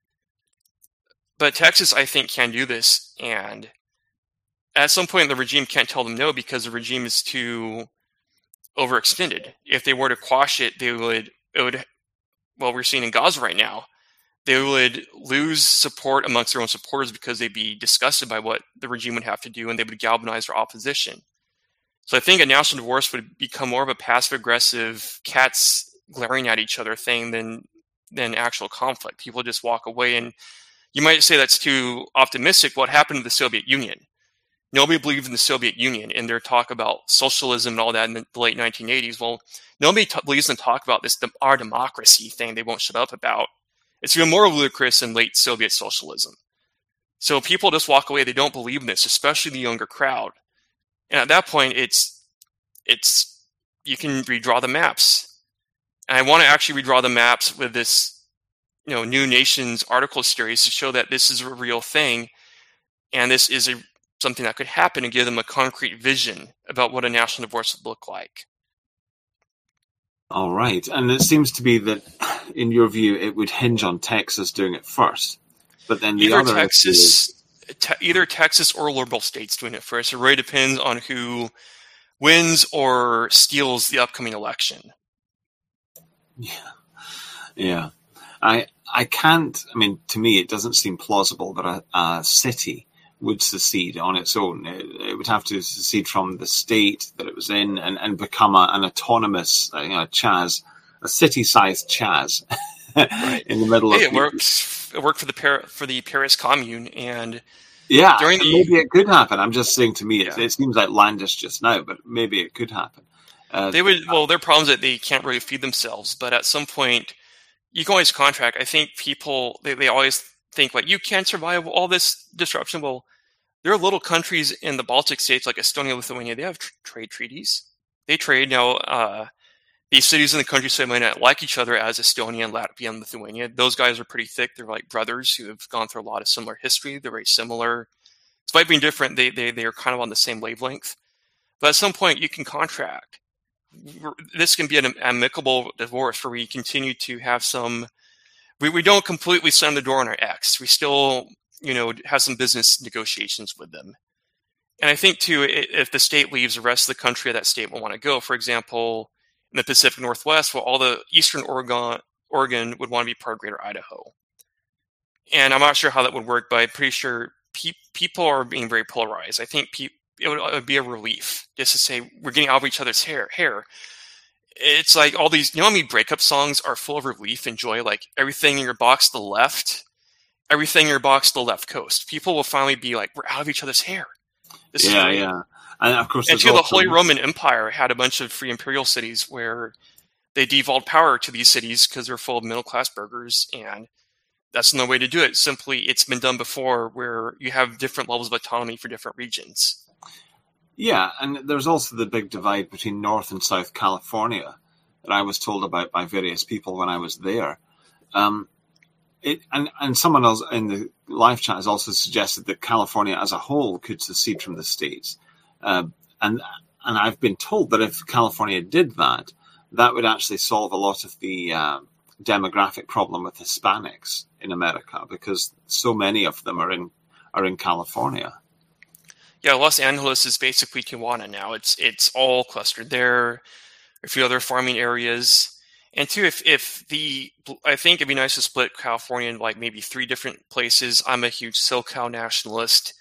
Speaker 3: But Texas, I think, can do this, and at some point the regime can't tell them no because the regime is too overextended. If they were to quash it, they would, it would, well, we're seeing in Gaza right now, they would lose support amongst their own supporters because they'd be disgusted by what the regime would have to do, and they would galvanize their opposition. So I think a national divorce would become more of a passive-aggressive cats glaring at each other thing than than actual conflict. People just walk away, and you might say that's too optimistic. What happened to the Soviet Union? Nobody believed in the Soviet Union in their talk about socialism and all that in the late nineteen eighties. Well, nobody t- believes in talk about this our democracy thing they won't shut up about. It's even more ludicrous than late Soviet socialism. So people just walk away. They don't believe in this, especially the younger crowd. And at that point, it's it's you can redraw the maps. And I want to actually redraw the maps with this, you know, New Nations article series to show that this is a real thing, and this is a something that could happen, and give them a concrete vision about what a national divorce would look like.
Speaker 2: All right, and it seems to be that, in your view, it would hinge on Texas doing it first, but then the
Speaker 3: either
Speaker 2: other
Speaker 3: Texas.
Speaker 2: is...
Speaker 3: Te- either Texas or liberal states doing it first. It really depends on who wins or steals the upcoming election.
Speaker 2: Yeah, yeah. I I can't. I mean, to me, it doesn't seem plausible that a, a city would secede on its own. It, it would have to secede from the state that it was in and, and become a, an autonomous, you know, Chaz, a city-sized Chaz
Speaker 3: right.
Speaker 2: in the middle
Speaker 3: hey,
Speaker 2: of.
Speaker 3: It works. It worked for the Par- for the Paris Commune, and
Speaker 2: yeah,
Speaker 3: during the,
Speaker 2: maybe it could happen. I'm just saying, to me, it,
Speaker 3: yeah.
Speaker 2: it seems outlandish just now, but maybe it could happen. Uh,
Speaker 3: they would. Well, their problem is that they can't really feed themselves, but at some point, you can always contract. I think people they, they always think like you can't survive all this disruption. Well, there are little countries in the Baltic states like Estonia, Lithuania. They have tr- trade treaties. They trade now. Uh, these cities in the countryside might not like each other as Estonia and Latvia and Lithuania. Those guys are pretty thick. They're like brothers who have gone through a lot of similar history. They're very similar. Despite being different, they they they are kind of on the same wavelength. But at some point, you can contract. This can be an amicable divorce where we continue to have some. We we don't completely slam the door on our ex. We still, you know, have some business negotiations with them. And I think too, if the state leaves, the rest of the country of that state will want to go. For example, in the Pacific Northwest, well, all the Eastern Oregon Oregon would want to be part of Greater Idaho. And I'm not sure how that would work, but I'm pretty sure pe- people are being very polarized. I think pe- it, would, it would be a relief just to say we're getting out of each other's hair. hair. It's like all these, you know how many breakup songs are full of relief and joy? Like everything in your box to the left, everything in your box to the left coast. People will finally be like, we're out of each other's hair. This
Speaker 2: yeah, yeah. And of course,
Speaker 3: and too, the Holy Roman Empire had a bunch of free imperial cities where they devolved power to these cities because they're full of middle-class burghers, and that's no way to do it. Simply, it's been done before where you have different levels of autonomy for different regions.
Speaker 2: Yeah, and there's also the big divide between North and South California that I was told about by various people when I was there. Um, it, and, and someone else in the live chat has also suggested that California as a whole could secede from the states. Uh, and and I've been told that if California did that, that would actually solve a lot of the uh, demographic problem with Hispanics in America, because so many of them are in are in California.
Speaker 3: Yeah, Los Angeles is basically Tijuana now. It's it's all clustered there. A few other farming areas, and two, if if the I think it'd be nice to split California in like maybe three different places. I'm a huge SoCal nationalist,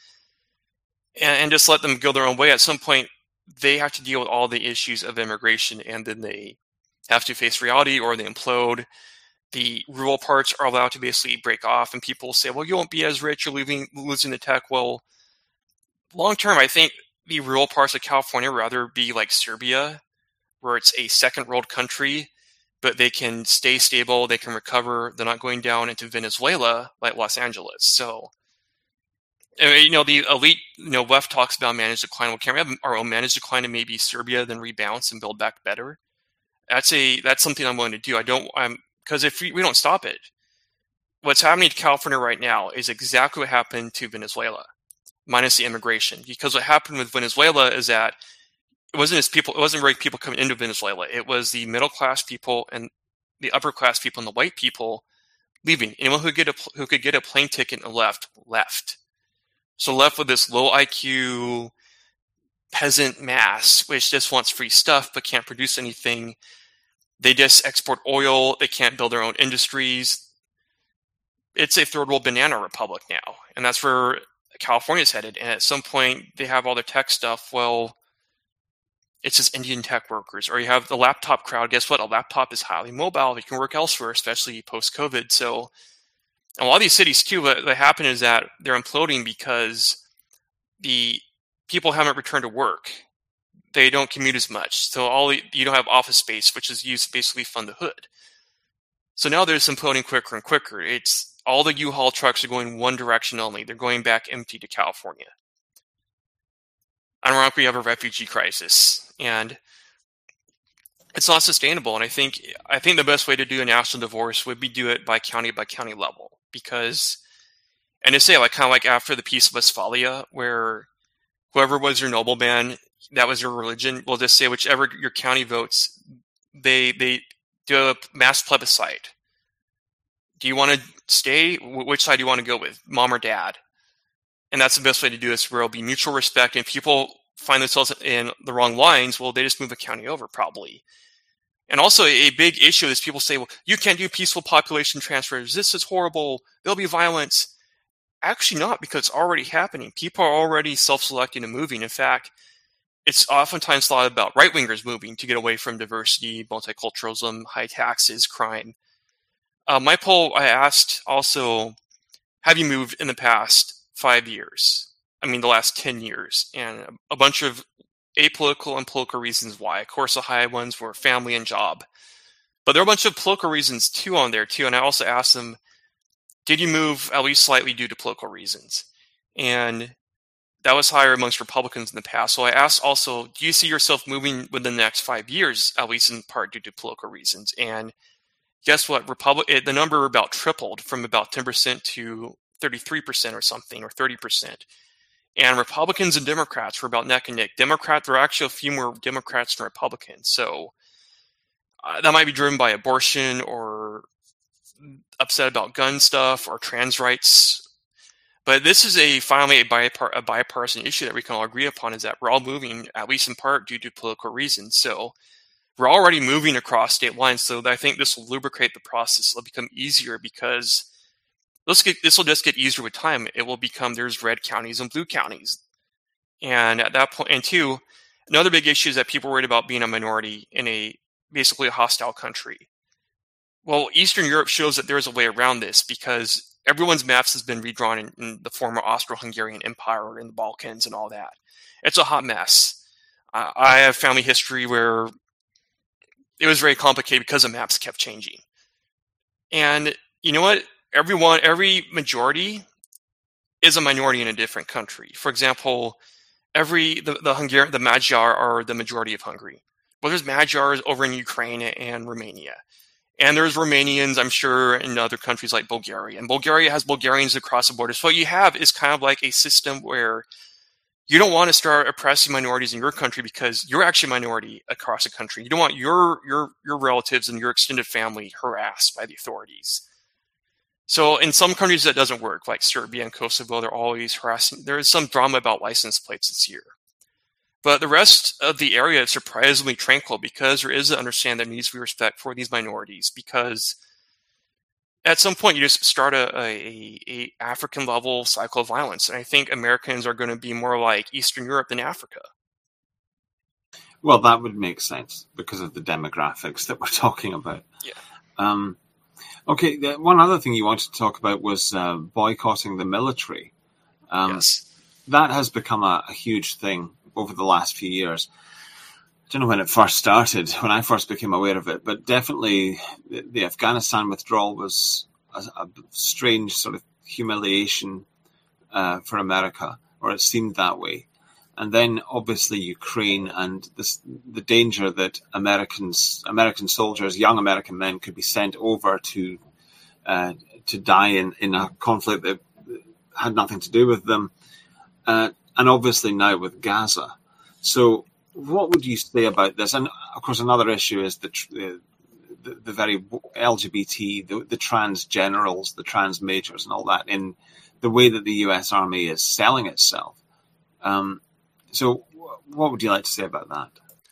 Speaker 3: and, and just let them go their own way. At some point, they have to deal with all the issues of immigration, and then they have to face reality, or they implode. The rural parts are allowed to basically break off, and people say, "Well, you won't be as rich. You're leaving, losing the tech." Well, long term, I think the rural parts of California would rather be like Serbia, where it's a second world country, but they can stay stable, they can recover, they're not going down into Venezuela like Los Angeles. So, you know, the elite, you know, left talks about managed decline. Well, can we have our own managed decline and maybe Serbia, then rebounce and build back better? That's a that's something I'm willing to do. I don't, I'm because if we, we don't stop it, what's happening to California right now is exactly what happened to Venezuela, minus the immigration. Because what happened with Venezuela is that it wasn't as people, it wasn't really people coming into Venezuela. It was the middle class people and the upper class people and the white people leaving. Anyone who could get a who could get a plane ticket and left left. So left with this low I Q peasant mass, which just wants free stuff but can't produce anything. They just export oil. They can't build their own industries. It's a third world banana republic now, and that's where California's headed. And at some point, they have all their tech stuff. Well, it's just Indian tech workers, or you have the laptop crowd. Guess what? A laptop is highly mobile. It can work elsewhere, especially post-COVID. So a lot of these cities, too, what, what happened is that they're imploding because the people haven't returned to work. They don't commute as much. So all you don't have office space, which is used to basically fund the hood. So now they're imploding quicker and quicker. It's all the U-Haul trucks are going one direction only. They're going back empty to California. Ironically, we have a refugee crisis, and it's not sustainable. And I think I think the best way to do a national divorce would be do it by county by county level, because, and to say like kind of like after the Peace of Westphalia, where whoever was your nobleman, that was your religion. We'll just say whichever your county votes, they they do a mass plebiscite. Do you want to stay? Which side do you want to go with, mom or dad? And that's the best way to do this, where it'll be mutual respect. And if people find themselves in the wrong lines, well, they just move the county over, probably. And also, a big issue is people say, well, you can't do peaceful population transfers. This is horrible. There'll be violence. Actually not, because it's already happening. People are already self-selecting and moving. In fact, it's oftentimes thought about right-wingers moving to get away from diversity, multiculturalism, high taxes, crime. Uh, my poll, I asked also, have you moved in the past five years? I mean, the last ten years. And a bunch of apolitical and political reasons why. Of course, the high ones were family and job. But there are a bunch of political reasons, too, on there, too. And I also asked them, did you move at least slightly due to political reasons? And that was higher amongst Republicans in the past. So I asked also, do you see yourself moving within the next five years, at least in part due to political reasons? And guess what? Republic, the number about tripled from about ten percent to thirty-three percent or something, or thirty percent. And Republicans and Democrats were about neck and neck. Democrats, there are actually a few more Democrats than Republicans. So uh, that might be driven by abortion or upset about gun stuff or trans rights. But this is a finally a, bipar- a bipartisan issue that we can all agree upon, is that we're all moving, at least in part, due to political reasons. So we're already moving across state lines. So I think this will lubricate the process. It'll become easier because Let's get, this will just get easier with time. It will become there's red counties and blue counties. And at that point, and two, another big issue is that people are worried about being a minority in a basically a hostile country. Well, Eastern Europe shows that there's a way around this because everyone's maps has been redrawn in, in the former Austro-Hungarian Empire or in the Balkans and all that. It's a hot mess. Uh, I have family history where it was very complicated because the maps kept changing. And you know what? Everyone, every majority is a minority in a different country. For example, every the the Hungar- the Magyar are the majority of Hungary. Well, there's Magyars over in Ukraine and Romania, and there's Romanians, I'm sure, in other countries like Bulgaria. And Bulgaria has Bulgarians across the border. So what you have is kind of like a system where you don't want to start oppressing minorities in your country because you're actually a minority across the country. You don't want your your your relatives and your extended family harassed by the authorities. So in some countries that doesn't work, like Serbia and Kosovo, they're always harassing. There is some drama about license plates this year. But the rest of the area is surprisingly tranquil because there is an understanding there needs to be respect for these minorities, because at some point you just start a, a, a African level cycle of violence. And I think Americans are going to be more like Eastern Europe than Africa.
Speaker 2: Well, that would make sense because of the demographics that we're talking about.
Speaker 3: Yeah.
Speaker 2: Um, Okay, the, one other thing you wanted to talk about was uh, boycotting the military. Um,
Speaker 3: yes.
Speaker 2: That has become a, a huge thing over the last few years. I don't know when it first started, when I first became aware of it, but definitely the, the Afghanistan withdrawal was a, a strange sort of humiliation uh, for America, or it seemed that way. And then obviously Ukraine and this, the danger that Americans, American soldiers, young American men could be sent over to uh, to die in, in a conflict that had nothing to do with them. Uh, and obviously now with Gaza. So what would you say about this? And of course, another issue is the the, the, the very L G B T, the, the trans generals, the trans majors and all that, in the way that the U S Army is selling itself. Um, So what would you like to say about that?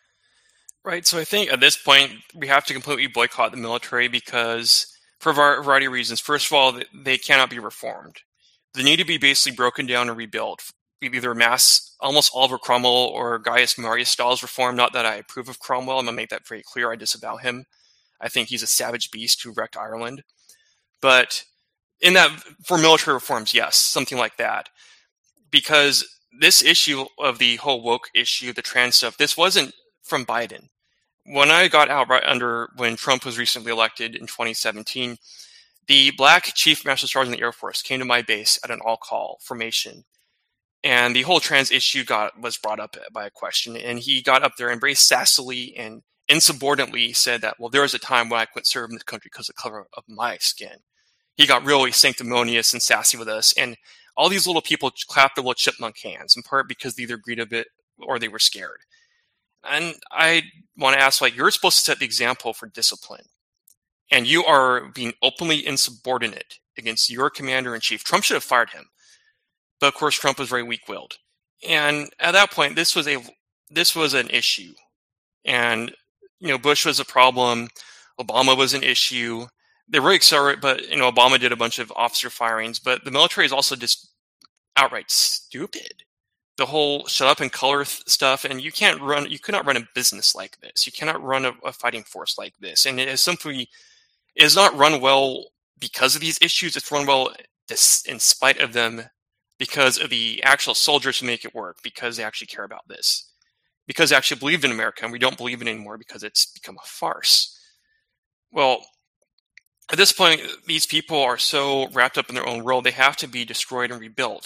Speaker 3: Right. So I think at this point, we have to completely boycott the military because for a variety of reasons. First of all, they cannot be reformed. They need to be basically broken down and rebuilt. Either mass, almost Oliver Cromwell or Gaius Marius styles reform. Not that I approve of Cromwell. I'm going to make that very clear. I disavow him. I think he's a savage beast who wrecked Ireland. But in that, for military reforms, yes, something like that. Because this issue of the whole woke issue, the trans stuff, this wasn't from Biden. When I got out right under, when Trump was recently elected in twenty seventeen, the black chief master sergeant of the Air Force came to my base at an all-call formation. And the whole trans issue got was brought up by a question. And he got up there and very sassily and insubordinately said that, well, there was a time when I quit serving the country because of the color of my skin. He got really sanctimonious and sassy with us. And all these little people clapped their little chipmunk hands, in part because they either agreed a bit or they were scared. And I want to ask, like, you're supposed to set the example for discipline. And you are being openly insubordinate against your commander-in-chief. Trump should have fired him. But of course, Trump was very weak-willed. And at that point, this was a this was an issue. And, you know, Bush was a problem. Obama was an issue. They were accelerated, but, you know, Obama did a bunch of officer firings. But the military is also just outright stupid. The whole shut up and color th- stuff, and you can't run, you cannot run a business like this. You cannot run a, a fighting force like this. And it is simply, it is not run well because of these issues. It's run well dis- in spite of them, because of the actual soldiers who make it work, because they actually care about this, because they actually believed in America, and we don't believe in it anymore because it's become a farce. Well, at this point, these people are so wrapped up in their own world, they have to be destroyed and rebuilt.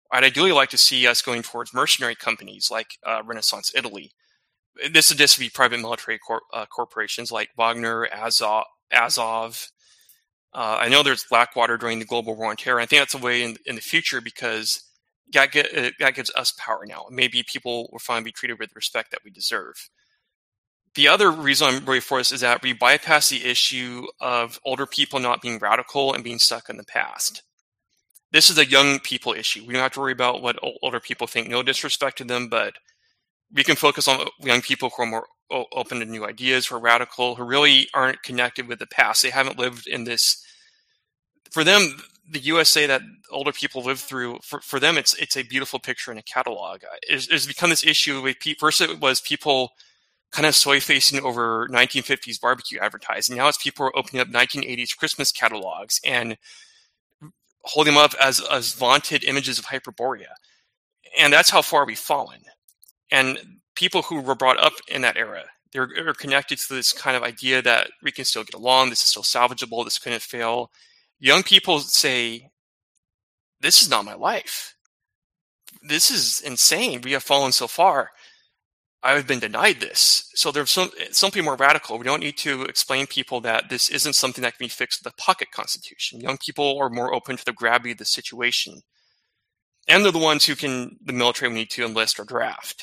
Speaker 3: I'd ideally like to see us going towards mercenary companies like uh, Renaissance Italy. This would just be private military cor- uh, corporations like Wagner, Azov. Azov. Uh, I know there's Blackwater during the global war on terror. I think that's a way in, in the future because that, get, uh, that gives us power now. Maybe people will finally be treated with respect that we deserve. The other reason I'm really for this is that we bypass the issue of older people not being radical and being stuck in the past. This is a young people issue. We don't have to worry about what older people think. No disrespect to them, but we can focus on young people who are more open to new ideas, who are radical, who really aren't connected with the past. They haven't lived in this. For them, the U S A that older people live through, for, for them, it's it's a beautiful picture in a catalog. It's, it's become this issue with people. First, it was people kind of soy-facing over nineteen fifties barbecue advertising. Now it's people are opening up nineteen eighties Christmas catalogs and holding them up as, as vaunted images of Hyperborea. And that's how far we've fallen. And people who were brought up in that era, they're, they're connected to this kind of idea that we can still get along, this is still salvageable, this couldn't fail. Young people say, this is not my life. This is insane. We have fallen so far. I've been denied this. So there's some, something more radical. We don't need to explain people that this isn't something that can be fixed with a pocket constitution. Young people are more open to the gravity of the situation. And they're the ones who can, the military we need to enlist or draft.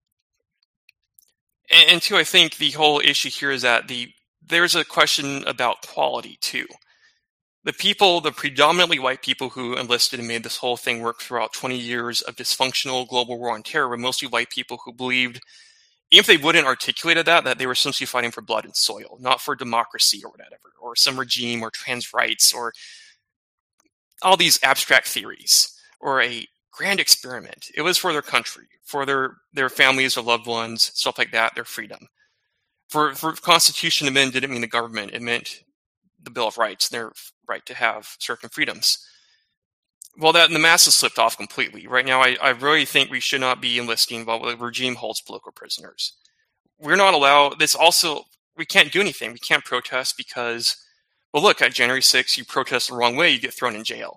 Speaker 3: And, and two, I think the whole issue here is that the there's a question about quality too. The people, the predominantly white people who enlisted and made this whole thing work throughout twenty years of dysfunctional global war on terror were mostly white people who believed, even if they wouldn't articulate that, that they were essentially fighting for blood and soil, not for democracy or whatever, or some regime or trans rights or all these abstract theories or a grand experiment. It was for their country, for their, their families or loved ones, stuff like that, their freedom. For, for Constitution, it meant, didn't mean the government. It meant the Bill of Rights, their right to have certain freedoms. Well, that the masses slipped off completely. Right now, I, I really think we should not be enlisting while the regime holds political prisoners. We're not allowed, this also, we can't do anything. We can't protest because, well, look, at January sixth, you protest the wrong way, you get thrown in jail.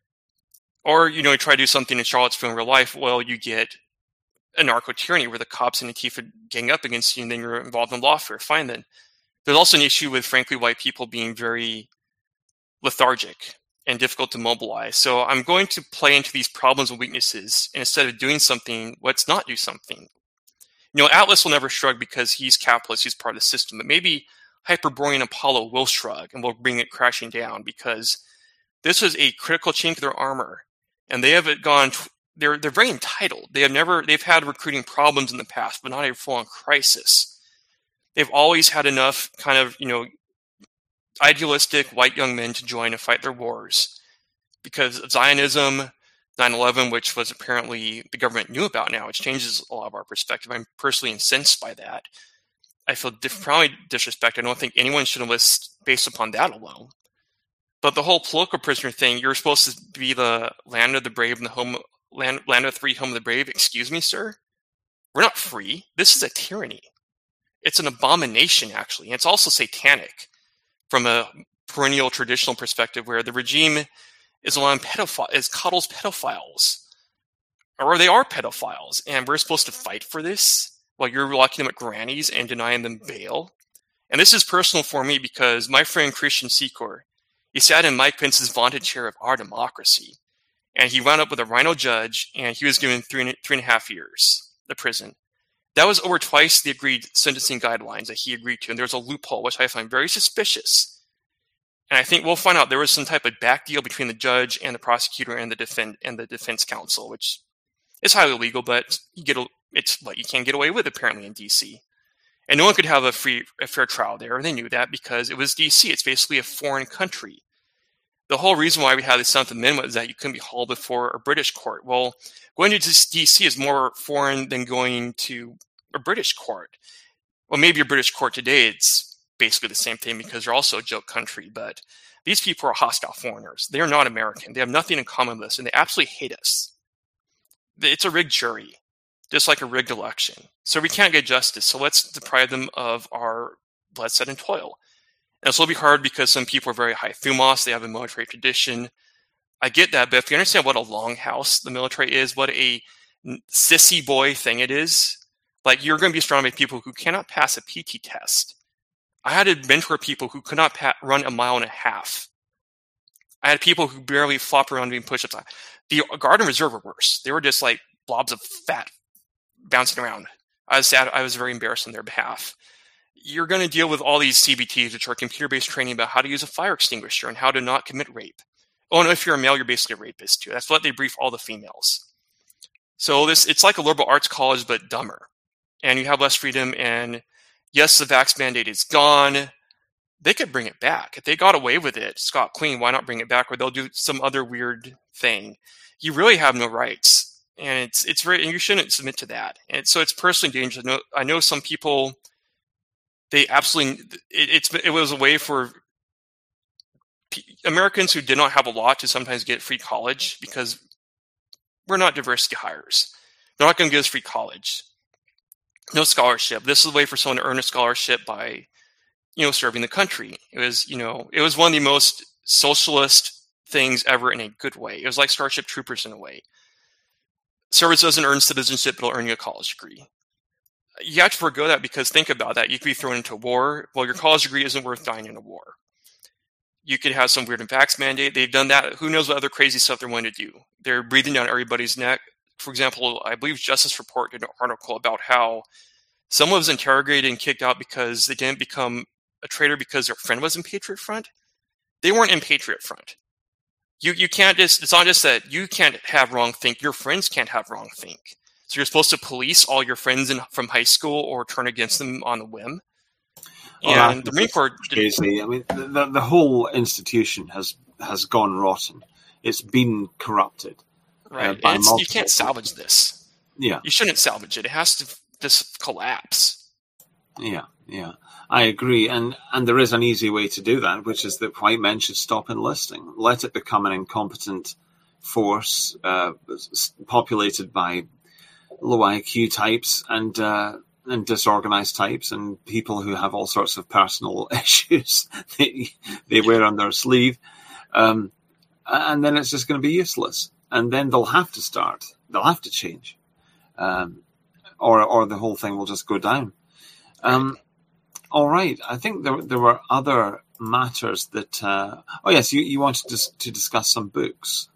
Speaker 3: Or, you know, you try to do something in Charlottesville in real life, well, you get a narco-tyranny where the cops and Antifa gang up against you and then you're involved in lawfare. Fine then. There's also an issue with, frankly, white people being very lethargic and difficult to mobilize. So I'm going to play into these problems and weaknesses, and instead of doing something, let's not do something. You know, Atlas will never shrug because he's capitalist, he's part of the system, but maybe Hyperborean Apollo will shrug and will bring it crashing down because this was a critical chink of their armor, and they have gone, they're, they're very entitled. They have never, they've had recruiting problems in the past, but not a full-on crisis. They've always had enough kind of, you know, idealistic white young men to join and fight their wars because of Zionism, nine eleven, which was apparently the government knew about now, which changes a lot of our perspective. I'm personally incensed by that. I feel diff- probably disrespected. I don't think anyone should enlist based upon that alone. But the whole political prisoner thing, you're supposed to be the land of the brave and the home land, land of the free, home of the brave. Excuse me, sir? We're not free. This is a tyranny. It's an abomination, actually. And it's also satanic from a perennial traditional perspective where the regime is allowing pedophile, is coddles pedophiles. Or they are pedophiles. And we're supposed to fight for this while you're locking them at grannies and denying them bail. And this is personal for me because my friend Christian Secor, he sat in Mike Pence's vaunted chair of our democracy. And he wound up with a rhino judge and he was given three and, three and a half years in prison. That was over twice the agreed sentencing guidelines that he agreed to. And there's a loophole, which I find very suspicious. And I think we'll find out there was some type of back deal between the judge and the prosecutor and the defend and the defense counsel, which is highly illegal, but you get a, it's what you can't get away with apparently in D C. And no one could have a free, a fair trial there. And they knew that because it was D C. It's basically a foreign country. The whole reason why we had the Seventh Amendment was that you couldn't be hauled before a British court. Well, going to D C is more foreign than going to a British court. Well, maybe a British court today, it's basically the same thing because they're also a joke country. But these people are hostile foreigners. They are not American. They have nothing in common with us, and they absolutely hate us. It's a rigged jury, just like a rigged election. So we can't get justice. So let's deprive them of our blood, sweat, and toil. And this will be hard because some people are very high thumos. They have a military tradition. I get that, but if you understand what a longhouse the military is, what a sissy boy thing it is, like you're going to be surrounded by people who cannot pass a P T test. I had to mentor people who could not pa- run a mile and a half. I had people who barely flop around doing push-ups. The Guard and Reserve were worse. They were just like blobs of fat bouncing around. I was sad. I was very embarrassed on their behalf. You're going to deal with all these C B Ts, which are computer-based training about how to use a fire extinguisher and how to not commit rape. Oh, no, if you're a male, you're basically a rapist, too. That's what they brief all the females. So this it's like a liberal arts college, but dumber. And you have less freedom, and yes, the vax mandate is gone. They could bring it back. If they got away with it, Scott clean, why not bring it back? Or they'll do some other weird thing. You really have no rights. And it's it's very, and you shouldn't submit to that. And so it's personally dangerous. I know, I know some people, they absolutely, it, it's it was a way for Americans who did not have a lot to sometimes get free college, because we're not diversity hires. They're not going to give us free college. No scholarship. This is a way for someone to earn a scholarship by, you know, serving the country. It was, you know, it was one of the most socialist things ever in a good way. It was like Starship Troopers in a way. Service doesn't earn citizenship, it'll earn you a college degree. You have to forego that, because think about that. You could be thrown into war. Well, your college degree isn't worth dying in a war. You could have some weird vax mandate. They've done that. Who knows what other crazy stuff they're going to do? They're breathing down everybody's neck. For example, I believe Justice Report did an article about how someone was interrogated and kicked out because they didn't become a traitor because their friend was in Patriot Front. They weren't in Patriot Front. You you can't just, it's not just that you can't have wrong think, your friends can't have wrong think. So you're supposed to police all your friends in, from high school or turn against them on a whim.
Speaker 2: Well,
Speaker 3: and the Marine Corps...
Speaker 2: Crazy. I mean, the, the whole institution has, has gone rotten. It's been corrupted.
Speaker 3: Right.
Speaker 2: Uh, by
Speaker 3: it's, you can't salvage this.
Speaker 2: Yeah.
Speaker 3: You shouldn't salvage it. It has to just collapse.
Speaker 2: Yeah, yeah. I agree. And and there is an easy way to do that, which is that white men should stop enlisting. Let it become an incompetent force uh, populated by low I Q types and uh, and disorganized types and people who have all sorts of personal issues they, they wear on their sleeve. Um, and then it's just going to be useless. And then they'll have to start. They'll have to change. Um, or or the whole thing will just go down. Um, all right. I think there there were other matters that... Uh, oh, yes, you, you wanted to, to discuss some books.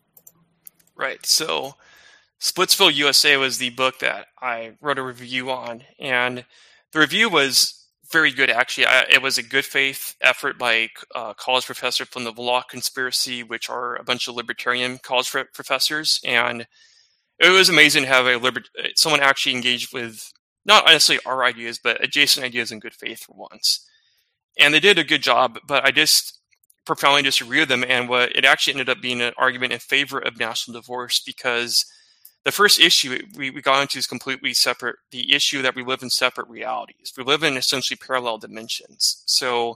Speaker 3: Right. So Splitsville, U S A was the book that I wrote a review on. And the review was very good, actually. I, it was a good faith effort by a college professor from the Law Conspiracy, which are a bunch of libertarian college professors. And it was amazing to have a liber- someone actually engaged with not necessarily our ideas, but adjacent ideas in good faith for once. And they did a good job, but I just profoundly disagree with them. And what it actually ended up being an argument in favor of national divorce, because the first issue we, we got into is completely separate. The issue that we live in separate realities. We live in essentially parallel dimensions. So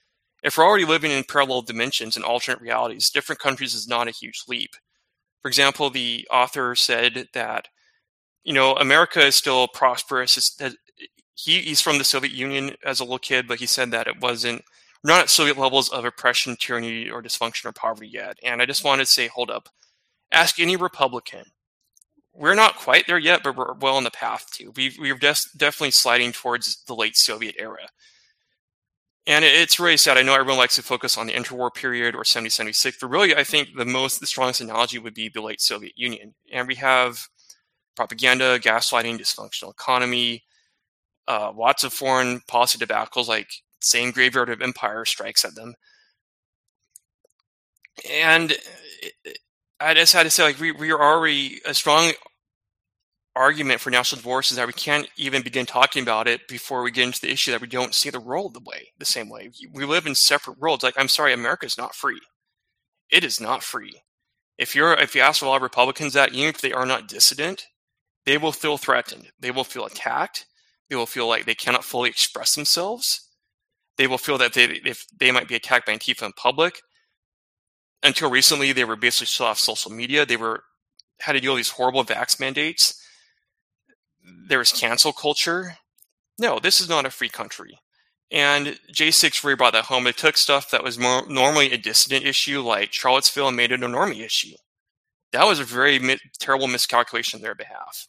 Speaker 3: if we're already living in parallel dimensions and alternate realities, different countries is not a huge leap. For example, the author said that, you know, America is still prosperous. It's, that he, he's from the Soviet Union as a little kid, but he said that it wasn't, we're not at Soviet levels of oppression, tyranny, or dysfunction or poverty yet. And I just wanted to say, hold up. Ask any Republican. We're not quite there yet, but we're well on the path to. We, we're des- definitely sliding towards the late Soviet era. And it's really sad. I know everyone likes to focus on the interwar period or seventy seventy-six, but really I think the most, the strongest analogy would be the late Soviet Union. And we have propaganda, gaslighting, dysfunctional economy, uh, lots of foreign policy debacles, like same graveyard of empire strikes at them. And I just had to say, like, we, we are already a strong argument for national divorce is that we can't even begin talking about it before we get into the issue that we don't see the world the way, the same way. We live in separate worlds. Like, I'm sorry, America is not free. It is not free. If you're, if you ask a lot of Republicans that, even if they are not dissident, they will feel threatened. They will feel attacked. They will feel like they cannot fully express themselves. They will feel that they, if they might be attacked by Antifa in public. Until recently, they were basically shut off social media. They were had to deal with these horrible vax mandates. There was cancel culture. No, this is not a free country. And J six really brought that home. It took stuff that was more normally a dissident issue, like Charlottesville, and made it a normie issue. That was a very mi- terrible miscalculation on their behalf.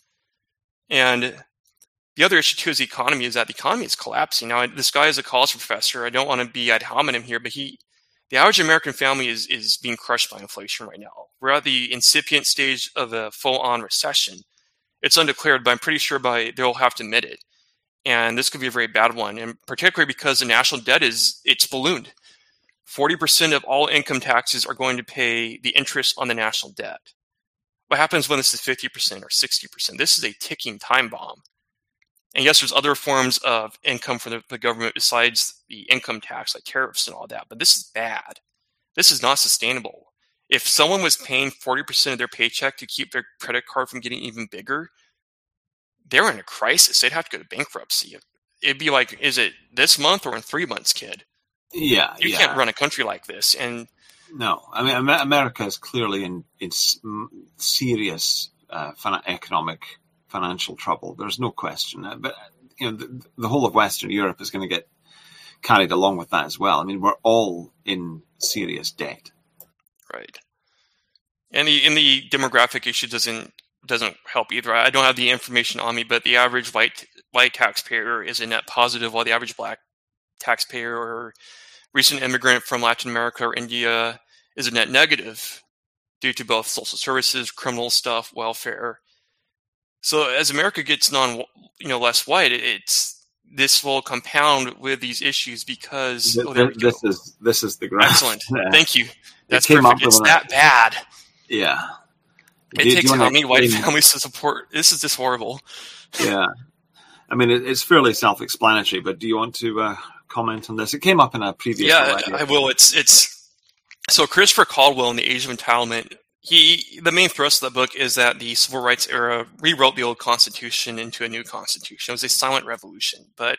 Speaker 3: And the other issue, too, is the economy, is that the economy is collapsing. Now, this guy is a college professor. I don't want to be ad hominem here, but he, the average American family is, is being crushed by inflation right now. We're at the incipient stage of a full-on recession. It's undeclared, but I'm pretty sure by they'll have to admit it. And this could be a very bad one, and particularly because the national debt is, it's ballooned. forty percent of all income taxes are going to pay the interest on the national debt. What happens when this is fifty percent or sixty percent? This is a ticking time bomb. And yes, there's other forms of income for the, the government besides the income tax, like tariffs and all that, but this is bad. This is not sustainable. If someone was paying forty percent of their paycheck to keep their credit card from getting even bigger, they're in a crisis. They'd have to go to bankruptcy. It'd be like, is it this month or in three months, kid?
Speaker 2: Yeah,
Speaker 3: You
Speaker 2: yeah.
Speaker 3: can't run a country like this. And
Speaker 2: No, I mean, Amer- America is clearly in, in s- m- serious uh, fin- economic financial trouble. There's no question. Uh, But you know, the, the whole of Western Europe is going to get carried along with that as well. I mean, we're all in serious debt.
Speaker 3: right. And the and the demographic issue doesn't doesn't help either. I don't have the information on me, but the average white white taxpayer is a net positive, while the average black taxpayer or recent immigrant from Latin America or India is a net negative due to both social services, criminal stuff, welfare. So as America gets non, you know, less white, it, it's this will compound with these issues because
Speaker 2: Th-
Speaker 3: oh, there we
Speaker 2: th- this
Speaker 3: go.
Speaker 2: is this is the graph.
Speaker 3: Excellent.
Speaker 2: Yeah.
Speaker 3: Thank you. That's
Speaker 2: came
Speaker 3: perfect.
Speaker 2: up
Speaker 3: It's
Speaker 2: with
Speaker 3: that bad.
Speaker 2: Yeah.
Speaker 3: It
Speaker 2: Do- do you
Speaker 3: takes
Speaker 2: wanna
Speaker 3: how many white
Speaker 2: explain-
Speaker 3: families to support? This is just horrible.
Speaker 2: Yeah. I mean, it, it's fairly self-explanatory, but do you want to uh, comment on this? It came up in a previous
Speaker 3: Yeah,
Speaker 2: already.
Speaker 3: I will. It's it's so Christopher Caldwell in The Age of Entitlement. He the main thrust of the book is that the civil rights era rewrote the old Constitution into a new Constitution. It was a silent revolution. But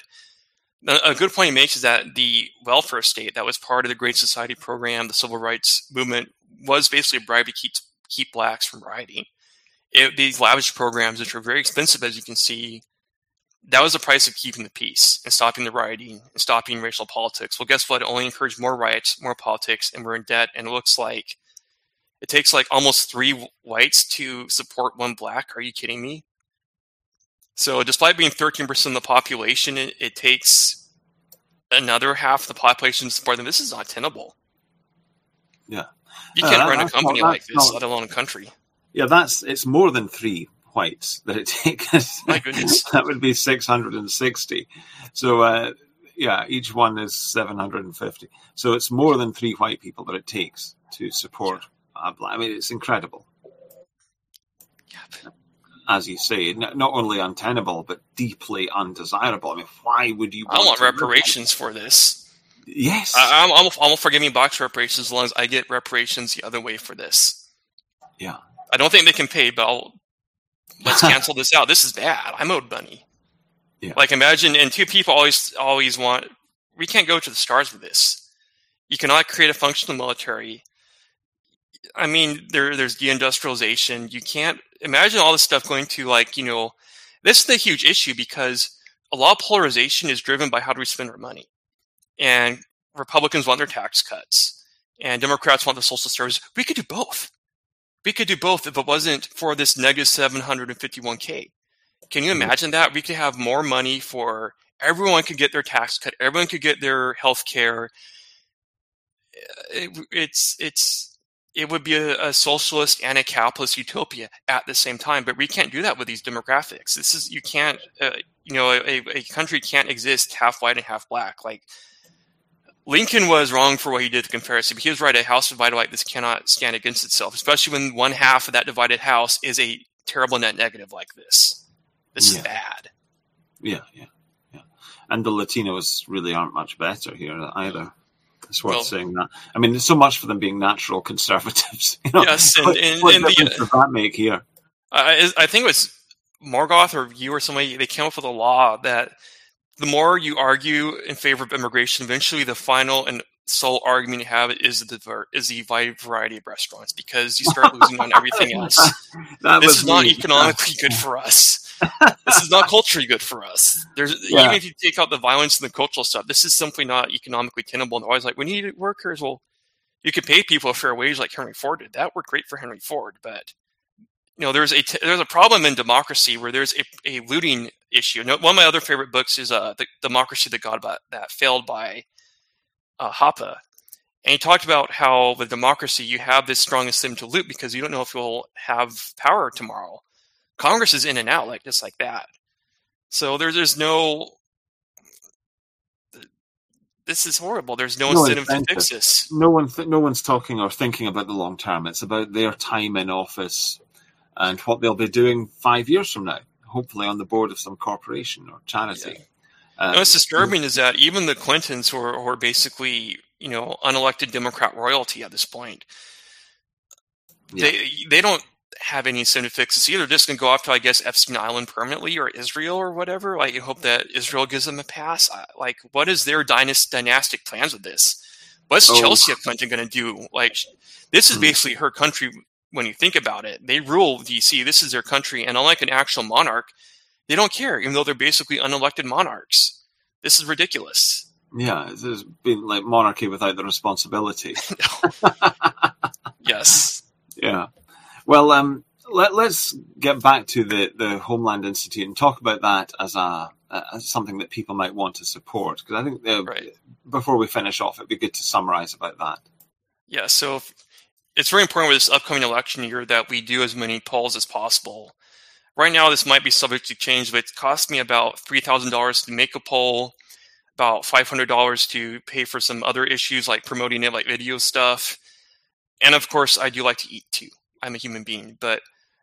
Speaker 3: a good point he makes is that the welfare state that was part of the Great Society program, the civil rights movement, was basically a bribe to keep keep blacks from rioting. It, these lavish programs, which were very expensive, as you can see, that was the price of keeping the peace and stopping the rioting and stopping racial politics. Well, guess what? It only encouraged more riots, more politics, and we're in debt. And it looks like it takes like almost three whites to support one black. Are you kidding me? So despite being thirteen percent of the population, it, it takes another half of the population to support them. This is not tenable.
Speaker 2: Yeah.
Speaker 3: You
Speaker 2: Uh,
Speaker 3: can't
Speaker 2: that-
Speaker 3: run a
Speaker 2: that's
Speaker 3: company
Speaker 2: not-
Speaker 3: like
Speaker 2: that's
Speaker 3: this,
Speaker 2: not-
Speaker 3: let alone a country.
Speaker 2: Yeah, that's it's more than three whites that it takes.
Speaker 3: My goodness.
Speaker 2: That would be six hundred sixty. So, uh, yeah, each one is seven hundred fifty. So it's more than three white people that it takes to support a black. I mean, it's incredible.
Speaker 3: Yep.
Speaker 2: As you say, n- not only untenable, but deeply undesirable. I mean, why would you
Speaker 3: I want
Speaker 2: to live like
Speaker 3: reparations for this.
Speaker 2: that? Yes.
Speaker 3: I, I'm, I'm, I'm forgiving box reparations as long as I get reparations the other way for this.
Speaker 2: yeah.
Speaker 3: I don't think they can pay, but I'll, let's cancel this out. This is bad. I'm owed money.
Speaker 2: Yeah.
Speaker 3: Like imagine, and two people always always want. We can't go to the stars with this. You cannot create a functional military. I mean, there there's deindustrialization. You can't imagine all this stuff going to like you know. This is a huge issue because a lot of polarization is driven by how do we spend our money, and Republicans want their tax cuts, and Democrats want the social service. We could do both. We could do both if it wasn't for this negative seven hundred fifty-one K. Can you imagine that? We could have more money for everyone could get their tax cut. Everyone could get their health care. It, it's, it's, it would be a, a socialist and a capitalist utopia at the same time, but we can't do that with these demographics. This is, you can't, uh, you know, a, a country can't exist half white and half black. Like, Lincoln was wrong for what he did to the Confederacy, but he was right. A house divided like this cannot stand against itself, especially when one half of that divided house is a terrible net negative like this. This
Speaker 2: Yeah.
Speaker 3: is bad.
Speaker 2: Yeah, yeah, yeah. And the Latinos really aren't much better here either. It's worth
Speaker 3: Well-
Speaker 2: saying that. I mean, there's so much for them being natural conservatives. You know?
Speaker 3: Yes, and-
Speaker 2: what,
Speaker 3: and-
Speaker 2: what
Speaker 3: and the-
Speaker 2: difference does that make here?
Speaker 3: I, I think it was Morgoth or you or somebody, they came up with a law that the more you argue in favor of immigration, eventually the final and sole argument you have is the ver- is the wide variety of restaurants because you start losing on everything else.
Speaker 2: That
Speaker 3: This
Speaker 2: was
Speaker 3: is not
Speaker 2: me.
Speaker 3: economically good for us. This is not culturally good for us. There's
Speaker 2: Yeah.
Speaker 3: even if you take out the violence and the cultural stuff, this is simply not economically tenable. And they're always like, we need workers. Well, you could pay people a fair wage like Henry Ford did. That worked great for Henry Ford, but you know, there's a t- there's a problem in democracy where there's a, a looting issue. No, one of my other favorite books is uh, the Democracy That God By, That Failed by uh, Hoppe. And he talked about how with democracy, you have this strong incentive to loot because you don't know if you'll have power tomorrow. Congress is in and out, like just like that. So there, there's no. This is horrible. There's no, no incentive, incentive to fix this.
Speaker 2: No one, th- no one's talking or thinking about the long term. It's about their time in office and what they'll be doing five years from now. Hopefully, on the board of some corporation or charity.
Speaker 3: Yeah. Uh, what's disturbing is that even the Clintons, who are, who are basically, you know, unelected Democrat royalty at this point, yeah. they they don't have any incentive to fix this either. They're just going to go off to, I guess, Epstein Island permanently or Israel or whatever. Like, you hope that Israel gives them a pass. Like, what is their dynast- dynastic plans with this? What's oh. Chelsea Clinton going to do? Like, this is basically her country when you think about it. They rule D C. This is their country. And unlike an actual monarch, they don't care, even though they're basically unelected monarchs. This is ridiculous.
Speaker 2: Yeah, it's been like monarchy without the responsibility.
Speaker 3: Yes.
Speaker 2: Yeah. Well, um, let, let's get back to the, the Homeland Institute and talk about that as a as something that people might want to support. Because I think the,
Speaker 3: right.
Speaker 2: before we finish off, it'd be good to summarize about that.
Speaker 3: Yeah, so if, it's very important with this upcoming election year that we do as many polls as possible. Right now, this might be subject to change, but it costs me about three thousand dollars to make a poll, about five hundred dollars to pay for some other issues like promoting it, like video stuff. And of course, I do like to eat too. I'm a human being. But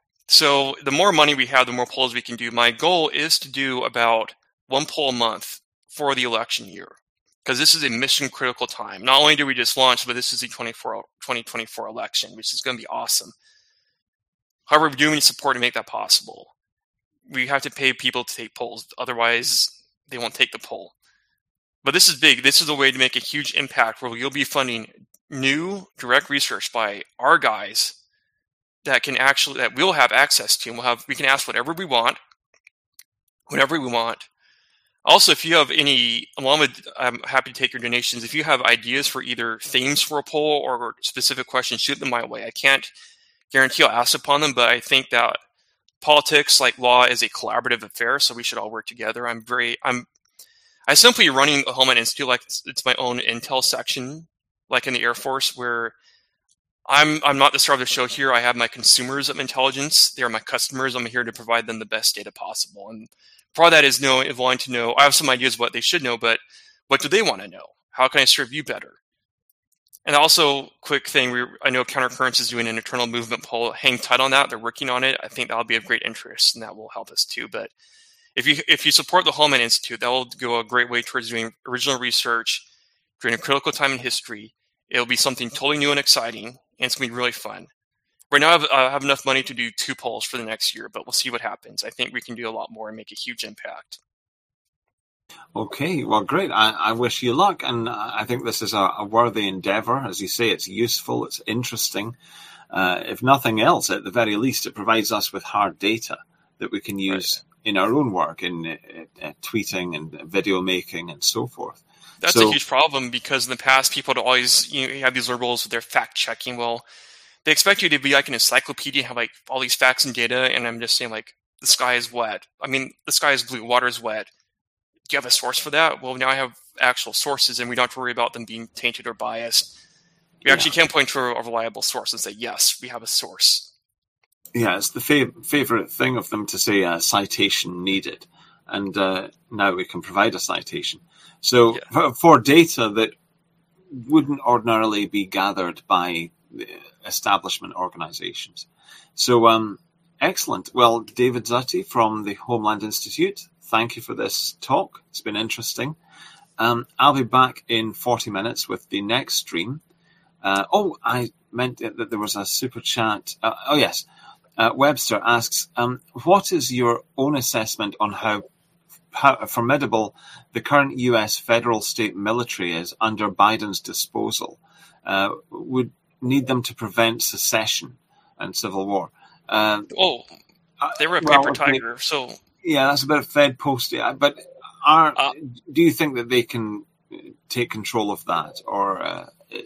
Speaker 3: so the more money we have, the more polls we can do. My goal is to do about one poll a month for the election year, because this is a mission critical time. Not only do we just launch, but this is the twenty twenty-four election, which is going to be awesome. However, we do need support to make that possible. We have to pay people to take polls. Otherwise, they won't take the poll. But this is big. This is a way to make a huge impact where you'll be funding new direct research by our guys that can actually, that we'll have access to. And we'll have, we can ask whatever we want, whenever we want. Also, if you have any, along with, I'm happy to take your donations. If you have ideas for either themes for a poll or specific questions, shoot them my way. I can't guarantee I'll ask upon them, but I think that politics, like law, is a collaborative affair, so we should all work together. I'm very, I'm, I simply running a Homeland Institute like it's, it's my own intel section, like in the Air Force, where I'm, I'm not the star of the show here. I have my consumers of intelligence. They're my customers. I'm here to provide them the best data possible. And part of that is know, wanting to know, I have some ideas of what they should know, but what do they want to know? How can I serve you better? And also, quick thing, we, I know Countercurrents is doing an internal movement poll. Hang tight on that. They're working on it. I think that'll be of great interest, and that will help us too. But if you if you support the Homeland Institute, that will go a great way towards doing original research during a critical time in history. It'll be something totally new and exciting, and it's going to be really fun. Right now, I have, I have enough money to do two polls for the next year, but we'll see what happens. I think we can do a lot more and make a huge impact.
Speaker 2: Okay, well, great. I, I wish you luck, and I think this is a, a worthy endeavor. As you say, it's useful, it's interesting. Uh, if nothing else, at the very least, it provides us with hard data that we can use right. in our own work, in uh, uh, tweeting and video making and so forth.
Speaker 3: That's
Speaker 2: so,
Speaker 3: a huge problem, because in the past, people would always, you know, you have these liberals with their fact-checking. Well, they expect you to be like an encyclopedia and have like all these facts and data, and I'm just saying, like, the sky is wet. I mean, the sky is blue, water is wet. Do you have a source for that? Well, now I have actual sources, and we don't have to worry about them being tainted or biased. We yeah. actually can point to a reliable source and say, yes, we have a source.
Speaker 2: Yeah, it's the fav- favorite thing of them to say uh, citation needed. And uh, now we can provide a citation. So yeah. for, for data that wouldn't ordinarily be gathered by establishment organizations. So um, excellent. Well, David Zutty from the Homeland Institute, thank you for this talk. It's been interesting. Um, I'll be back in forty minutes with the next stream. Uh, oh, I meant that there was a super chat. Uh, oh, yes. Uh, Webster asks, um, what is your own assessment on how, how formidable the current U S federal state military is under Biden's disposal? Uh, would need them to prevent secession and civil war. Uh,
Speaker 3: oh, they were a paper well, tiger, so...
Speaker 2: Yeah, that's a bit of Fed post. But are, uh, do you think that they can take control of that? Or uh,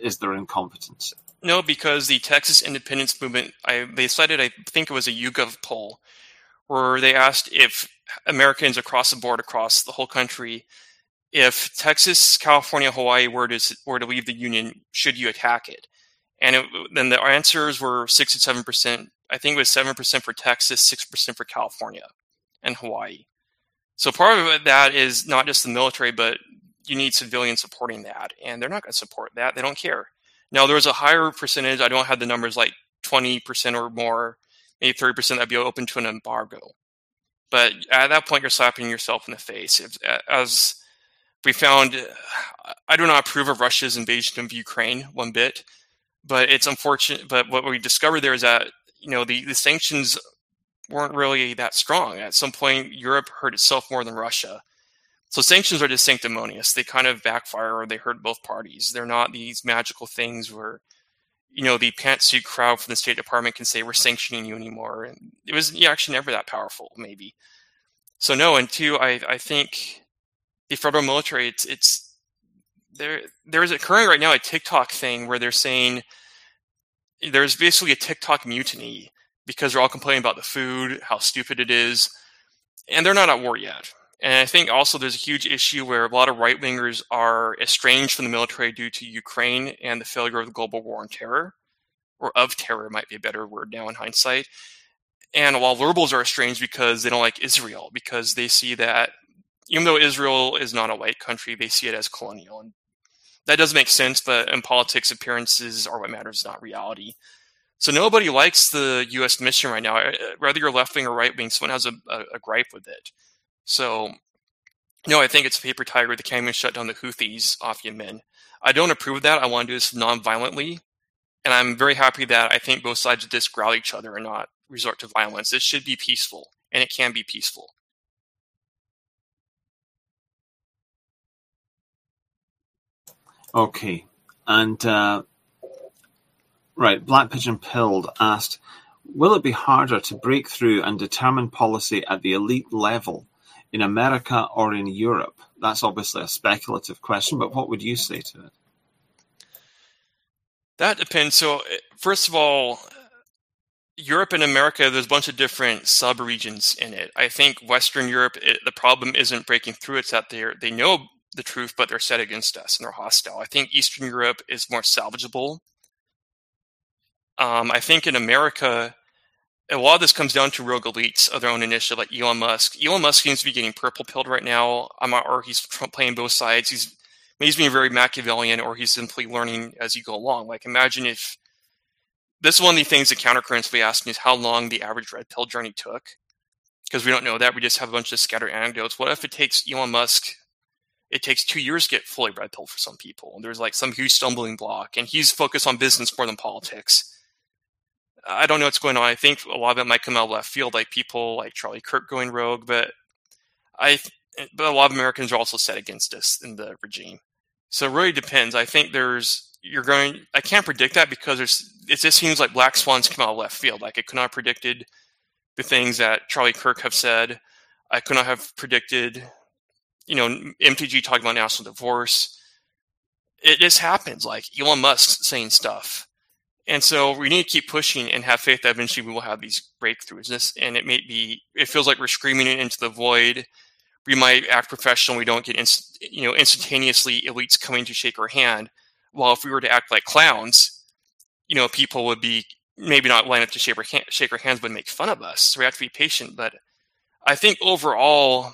Speaker 2: is there incompetence?
Speaker 3: No, because the Texas independence movement, I, they cited, I think it was a YouGov poll, where they asked if Americans across the board, across the whole country, if Texas, California, Hawaii were to, were to leave the Union, should you attack it? And it, then the answers were six to seven percent. I think it was seven percent for Texas, six percent for California and Hawaii. So part of that is not just the military, but you need civilians supporting that. And they're not going to support that. They don't care. Now, there was a higher percentage. I don't have the numbers, like twenty percent or more, maybe thirty percent that'd be open to an embargo. But at that point, you're slapping yourself in the face. If, as we found, I do not approve of Russia's invasion of Ukraine one bit. But it's unfortunate. But what we discovered there is that, you know, the, the sanctions weren't really that strong. At some point, Europe hurt itself more than Russia. So sanctions are just sanctimonious. They kind of backfire or they hurt both parties. They're not these magical things where, you know, the pantsuit crowd from the State Department can say, we're sanctioning you anymore. And it was actually never that powerful, maybe. So no, and two, I, I think the federal military, it's, it's there, there is occurring right now a TikTok thing where they're saying there's basically a TikTok mutiny because they're all complaining about the food, how stupid it is, and they're not at war yet. And I think also there's a huge issue where a lot of right-wingers are estranged from the military due to Ukraine and the failure of the global war on terror, or of terror might be a better word now in hindsight. And while liberals are estranged because they don't like Israel, because they see that even though Israel is not a white country, they see it as colonial. And that does make sense, but in politics, appearances are what matters, not reality. So nobody likes the U S mission right now. Whether you're left-wing or right-wing, someone has a, a, a gripe with it. So, no, I think it's a paper tiger. They can't even shut down the Houthis off Yemen. I don't approve of that. I want to do this non-violently. And I'm very happy that I think both sides of this growl each other and not resort to violence. It should be peaceful, and it can be peaceful.
Speaker 2: Okay. And, uh, right, Black Pigeon Pilled asked, will it be harder to break through and determine policy at the elite level in America or in Europe? That's obviously a speculative question, but what would you say to it?
Speaker 3: That depends. So, first of all, Europe and America, there's a bunch of different sub-regions in it. I think Western Europe, it, the problem isn't breaking through. It's that they they know the truth, but they're set against us and they're hostile. I think Eastern Europe is more salvageable. Um, I think in America, a lot of this comes down to rogue elites of their own initiative, like Elon Musk. Elon Musk seems to be getting purple-pilled right now, I'm not, or he's playing both sides. He's he's being very Machiavellian, or he's simply learning as you go along. Like, imagine if this is one of the things that Countercurrents will be asking is how long the average red pill journey took, because we don't know that. We just have a bunch of scattered anecdotes. What if it takes Elon Musk? It takes two years to get fully red pill for some people. And there's like some huge stumbling block, and he's focused on business more than politics. I don't know what's going on. I think a lot of it might come out of left field, like people like Charlie Kirk going rogue, but I, but a lot of Americans are also set against us in the regime. So it really depends. I think there's, you're going, I can't predict that because there's, it just seems like black swans come out of left field. Like I could not have predicted the things that Charlie Kirk have said. I could not have predicted, you know, M T G talking about national divorce. It just happens, like Elon Musk saying stuff. And so we need to keep pushing and have faith that eventually we will have these breakthroughs. This, and it may be, it feels like we're screaming it into the void. We might act professional. We don't get, inst, you know, instantaneously elites coming to shake our hand. While if we were to act like clowns, you know, people would be maybe not line up to shake our, hand, shake our hands, but make fun of us. So we have to be patient. But I think overall,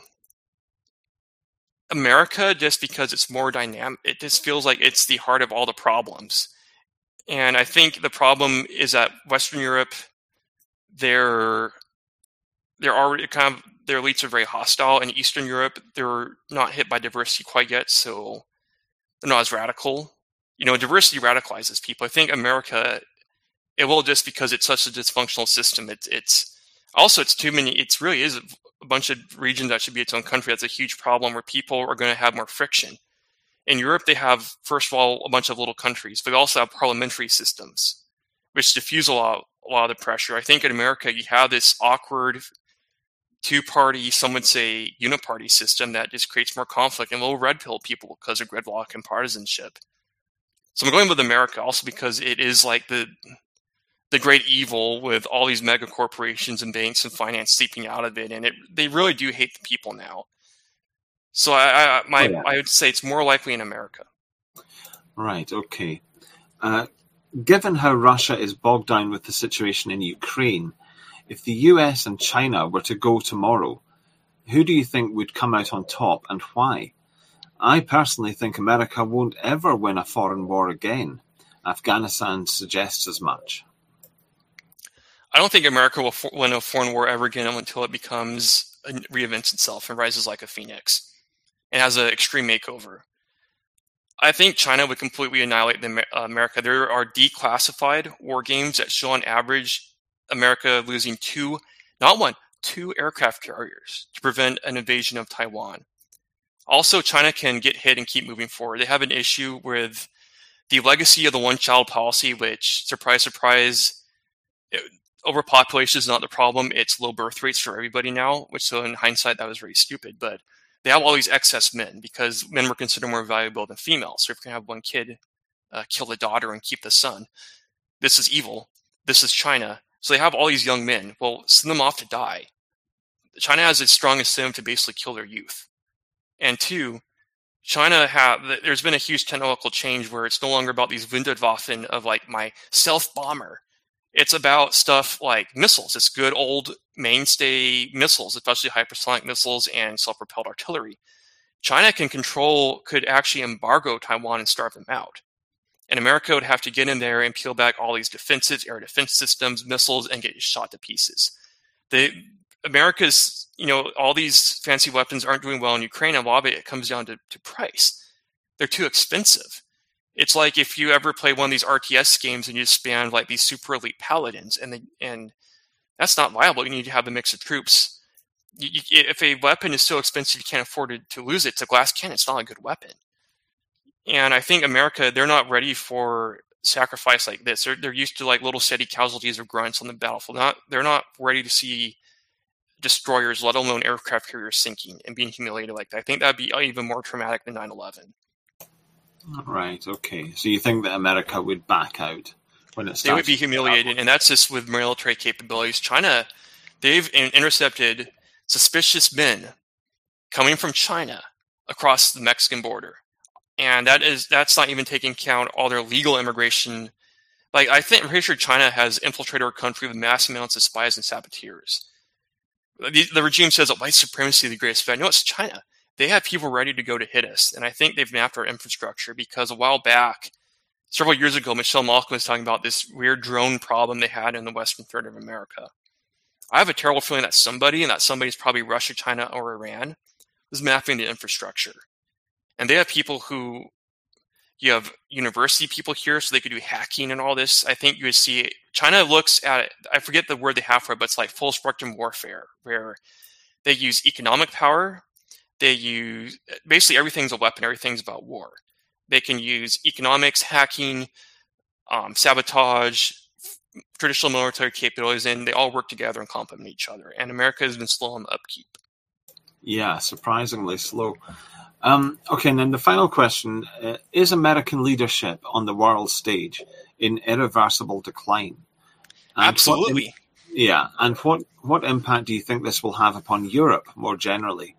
Speaker 3: America, just because it's more dynamic, it just feels like it's the heart of all the problems. And I think the problem is that Western Europe, they're they're already kind of, their elites are very hostile. In Eastern Europe, they're not hit by diversity quite yet, so they're not as radical. You know, diversity radicalizes people. I think America, it will, just because it's such a dysfunctional system. It's it's also it's too many. It's really is a bunch of regions that should be its own country. That's a huge problem where people are going to have more friction. In Europe, they have, first of all, a bunch of little countries, but they also have parliamentary systems, which diffuse a lot, a lot of the pressure. I think in America, you have this awkward two-party, some would say uniparty system that just creates more conflict and will red pill people because of gridlock and partisanship. So I'm going with America also because it is like the the great evil with all these mega corporations and banks and finance seeping out of it, and it they really do hate the people now. So I, I my
Speaker 2: Oh, yeah.
Speaker 3: I would say it's more likely in America.
Speaker 2: Right. Okay. Uh, given how Russia is bogged down with the situation in Ukraine, if the U S and China were to go tomorrow, who do you think would come out on top and why? I personally think America won't ever win a foreign war again. Afghanistan suggests as much.
Speaker 3: I don't think America will for- win a foreign war ever again until it becomes reinvents itself and rises like a phoenix and has an extreme makeover. I think China would completely annihilate the, uh, America. There are declassified war games that show on average America losing two, not one, two aircraft carriers to prevent an invasion of Taiwan. Also, China can get hit and keep moving forward. They have an issue with the legacy of the one-child policy, which, surprise, surprise, it, overpopulation is not the problem. It's low birth rates for everybody now, which so in hindsight, that was very stupid. But they have all these excess men because men were considered more valuable than females. So if you can have one kid uh, kill the daughter and keep the son, this is evil. This is China. So they have all these young men. Well, send them off to die. China has its strong incentive to basically kill their youth. And two, China have there's been a huge technological change where it's no longer about these Wunderwaffen of like my stealth bomber. It's about stuff like missiles. It's good old mainstay missiles, especially hypersonic missiles and self-propelled artillery. China can control, could actually embargo Taiwan and starve them out. And America would have to get in there and peel back all these defenses, air defense systems, missiles, and get shot to pieces. The America's, you know, all these fancy weapons aren't doing well in Ukraine, and a lot of it comes down to, to price. They're too expensive. It's like if you ever play one of these R T S games and you spam like these super elite paladins, and the, and that's not viable. You need to have a mix of troops. You, you, if a weapon is so expensive you can't afford to, to lose it, it's a glass cannon. It's not a good weapon. And I think America, they're not ready for sacrifice like this. They're they're used to like little steady casualties of grunts on the battlefield. Not they're not ready to see destroyers, let alone aircraft carriers, sinking and being humiliated like that. I think that'd be even more traumatic than nine eleven.
Speaker 2: Right. Okay. So you think that America would back out when it starts?
Speaker 3: They would be humiliated, and that's just with military capabilities. China, they've intercepted suspicious men coming from China across the Mexican border. And that is that's not even taking account all their legal immigration. Like I think I'm pretty sure China has infiltrated our country with mass amounts of spies and saboteurs. The, the regime says that white supremacy is the greatest threat. No, it's China. They have people ready to go to hit us, and I think they've mapped our infrastructure because a while back, several years ago, Michelle Malkin was talking about this weird drone problem they had in the western third of America. I have a terrible feeling that somebody, and that somebody is probably Russia, China, or Iran, is mapping the infrastructure. And they have people who, you have university people here, so they could do hacking and all this. I think you would see, China looks at it, I forget the word they have for it, but it's like full spectrum warfare, where they use economic power, they use, basically everything's a weapon, everything's about war. They can use economics, hacking, um, sabotage, traditional military capabilities, and they all work together and complement each other. And America has been slow on the upkeep.
Speaker 2: Yeah, surprisingly slow. Um, okay, and then the final question, uh, is American leadership on the world stage in irreversible decline? And
Speaker 3: Absolutely.
Speaker 2: What, yeah, and what, what impact do you think this will have upon Europe more generally?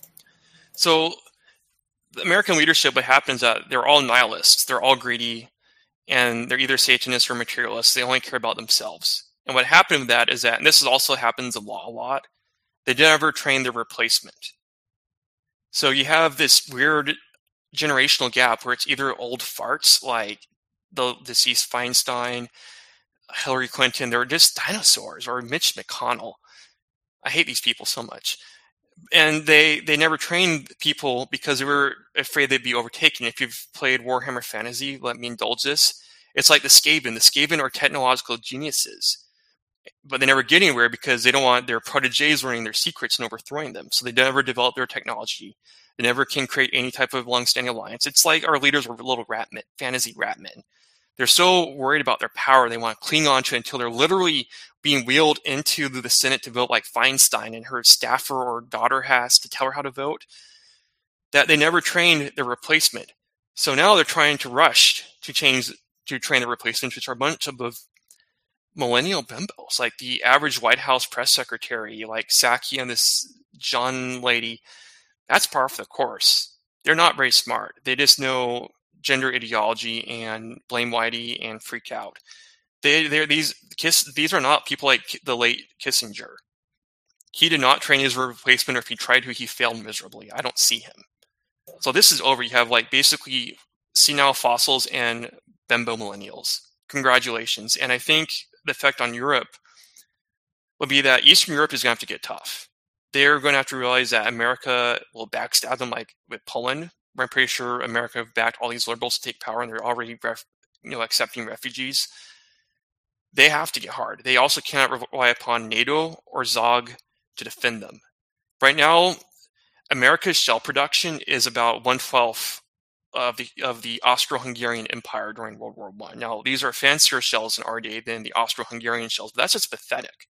Speaker 3: So the American leadership, what happens is that they're all nihilists, they're all greedy, and they're either Satanists or materialists. They only care about themselves. And what happened with that is that, and this is also happens in law a lot, they never train their replacement. So you have this weird generational gap where it's either old farts like the deceased Feinstein, Hillary Clinton, they're just dinosaurs, or Mitch McConnell. I hate these people so much. And they, they never trained people because they were afraid they'd be overtaken. If you've played Warhammer Fantasy, let me indulge this. It's like the Skaven. The Skaven are technological geniuses, but they never get anywhere because they don't want their proteges learning their secrets and overthrowing them. So they never develop their technology. They never can create any type of long-standing alliance. It's like our leaders were little rat men, fantasy rat men. They're so worried about their power, they want to cling on to it until they're literally being wheeled into the Senate to vote like Feinstein, and her staffer or daughter has to tell her how to vote, that they never trained their replacement. So now they're trying to rush to change, to train the replacements, which are a bunch of millennial bimbos, like the average White House press secretary, like Psaki and this John lady. That's par for the course. They're not very smart. They just know gender ideology and blame Whitey and freak out. They, they're these kiss. These are not people like the late Kissinger. He did not train his replacement, or if he tried to, he failed miserably. I don't see him. So this is over. You have like basically senile fossils and bimbo millennials. Congratulations. And I think the effect on Europe will be that Eastern Europe is going to have to get tough. They're going to have to realize that America will backstab them, like with Poland. I'm pretty sure America have backed all these liberals to take power, and they're already ref, you know, accepting refugees. They have to get hard. They also cannot rely upon NATO or Zog to defend them. Right now, America's shell production is about one-twelfth of the of the Austro-Hungarian Empire during World War One. Now, these are fancier shells in our day than the Austro-Hungarian shells, but that's just pathetic.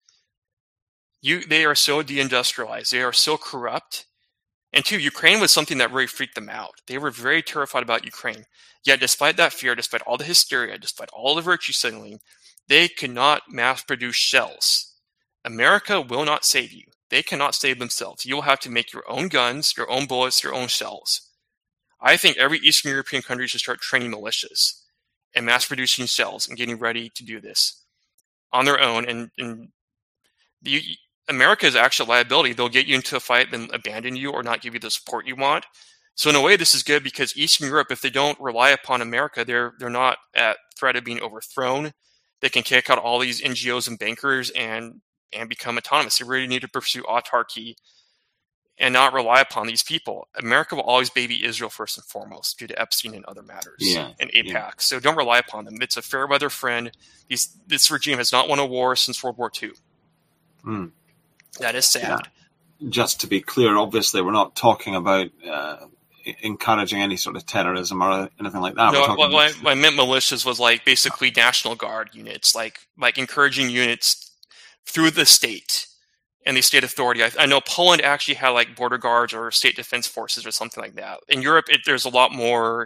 Speaker 3: You, they are so deindustrialized. They are so corrupt. And two, Ukraine was something that really freaked them out. They were very terrified about Ukraine. Yet, despite that fear, despite all the hysteria, despite all the virtue signaling, they could not mass-produce shells. America will not save you. They cannot save themselves. You will have to make your own guns, your own bullets, your own shells. I think every Eastern European country should start training militias and mass-producing shells and getting ready to do this on their own. And, and the, America is actually a liability. They'll get you into a fight, then abandon you or not give you the support you want. So in a way, this is good because Eastern Europe, if they don't rely upon America, they're they're not at threat of being overthrown. They can kick out all these N G Os and bankers and and become autonomous. They really need to pursue autarky and not rely upon these people. America will always baby Israel first and foremost due to Epstein and other matters
Speaker 2: yeah,
Speaker 3: and AIPAC.
Speaker 2: Yeah.
Speaker 3: So don't rely upon them. It's a fair weather friend. These, this regime has not won a war since World War Two.
Speaker 2: Mm.
Speaker 3: That is sad.
Speaker 2: Yeah. Just to be clear, obviously, we're not talking about uh, encouraging any sort of terrorism or anything like that.
Speaker 3: No,
Speaker 2: we're
Speaker 3: what, what, what I meant militias was like basically National Guard units, like like encouraging units through the state and the state authority. I, I know Poland actually had like border guards or state defense forces or something like that. In Europe, it, there's a lot more.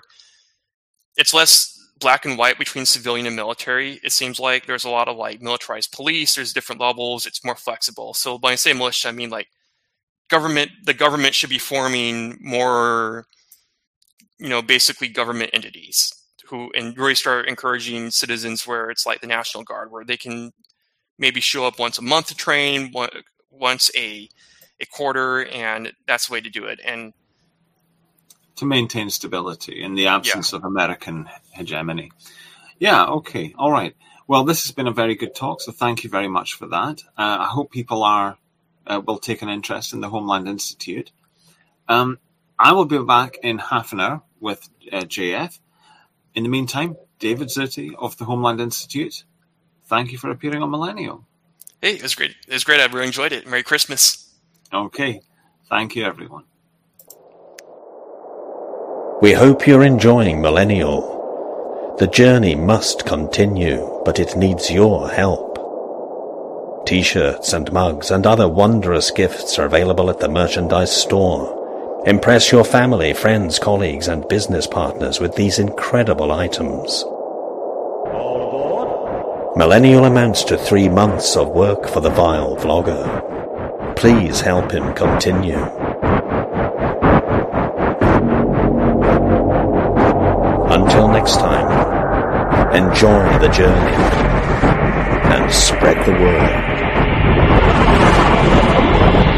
Speaker 3: It's less black and white between civilian and military. It seems like there's a lot of like militarized police. There's different levels. It's more flexible. So when I say militia, I mean like government. The government should be forming more, you know, basically government entities who and really start encouraging citizens where it's like the National Guard, where they can maybe show up once a month to train, one, once a a quarter, and that's the way to do it. And
Speaker 2: to maintain stability in the absence
Speaker 3: yeah.
Speaker 2: of American hegemony. Yeah, okay, all right. Well, this has been a very good talk, so thank you very much for that. Uh, I hope people are uh, will take an interest in the Homeland Institute. Um, I will be back in half an hour with uh, J F. In the meantime, David Zutti of the Homeland Institute, thank you for appearing on Millennial.
Speaker 3: Hey, it was great. It was great. I really enjoyed it. Merry Christmas.
Speaker 2: Okay. Thank you, everyone.
Speaker 1: We hope you're enjoying Millennial. The journey must continue, but it needs your help. T-shirts and mugs and other wondrous gifts are available at the merchandise store. Impress your family, friends, colleagues, and business partners with these incredible items. Millennial amounts to three months of work for the vile vlogger. Please help him continue. Until next time, enjoy the journey and spread the word.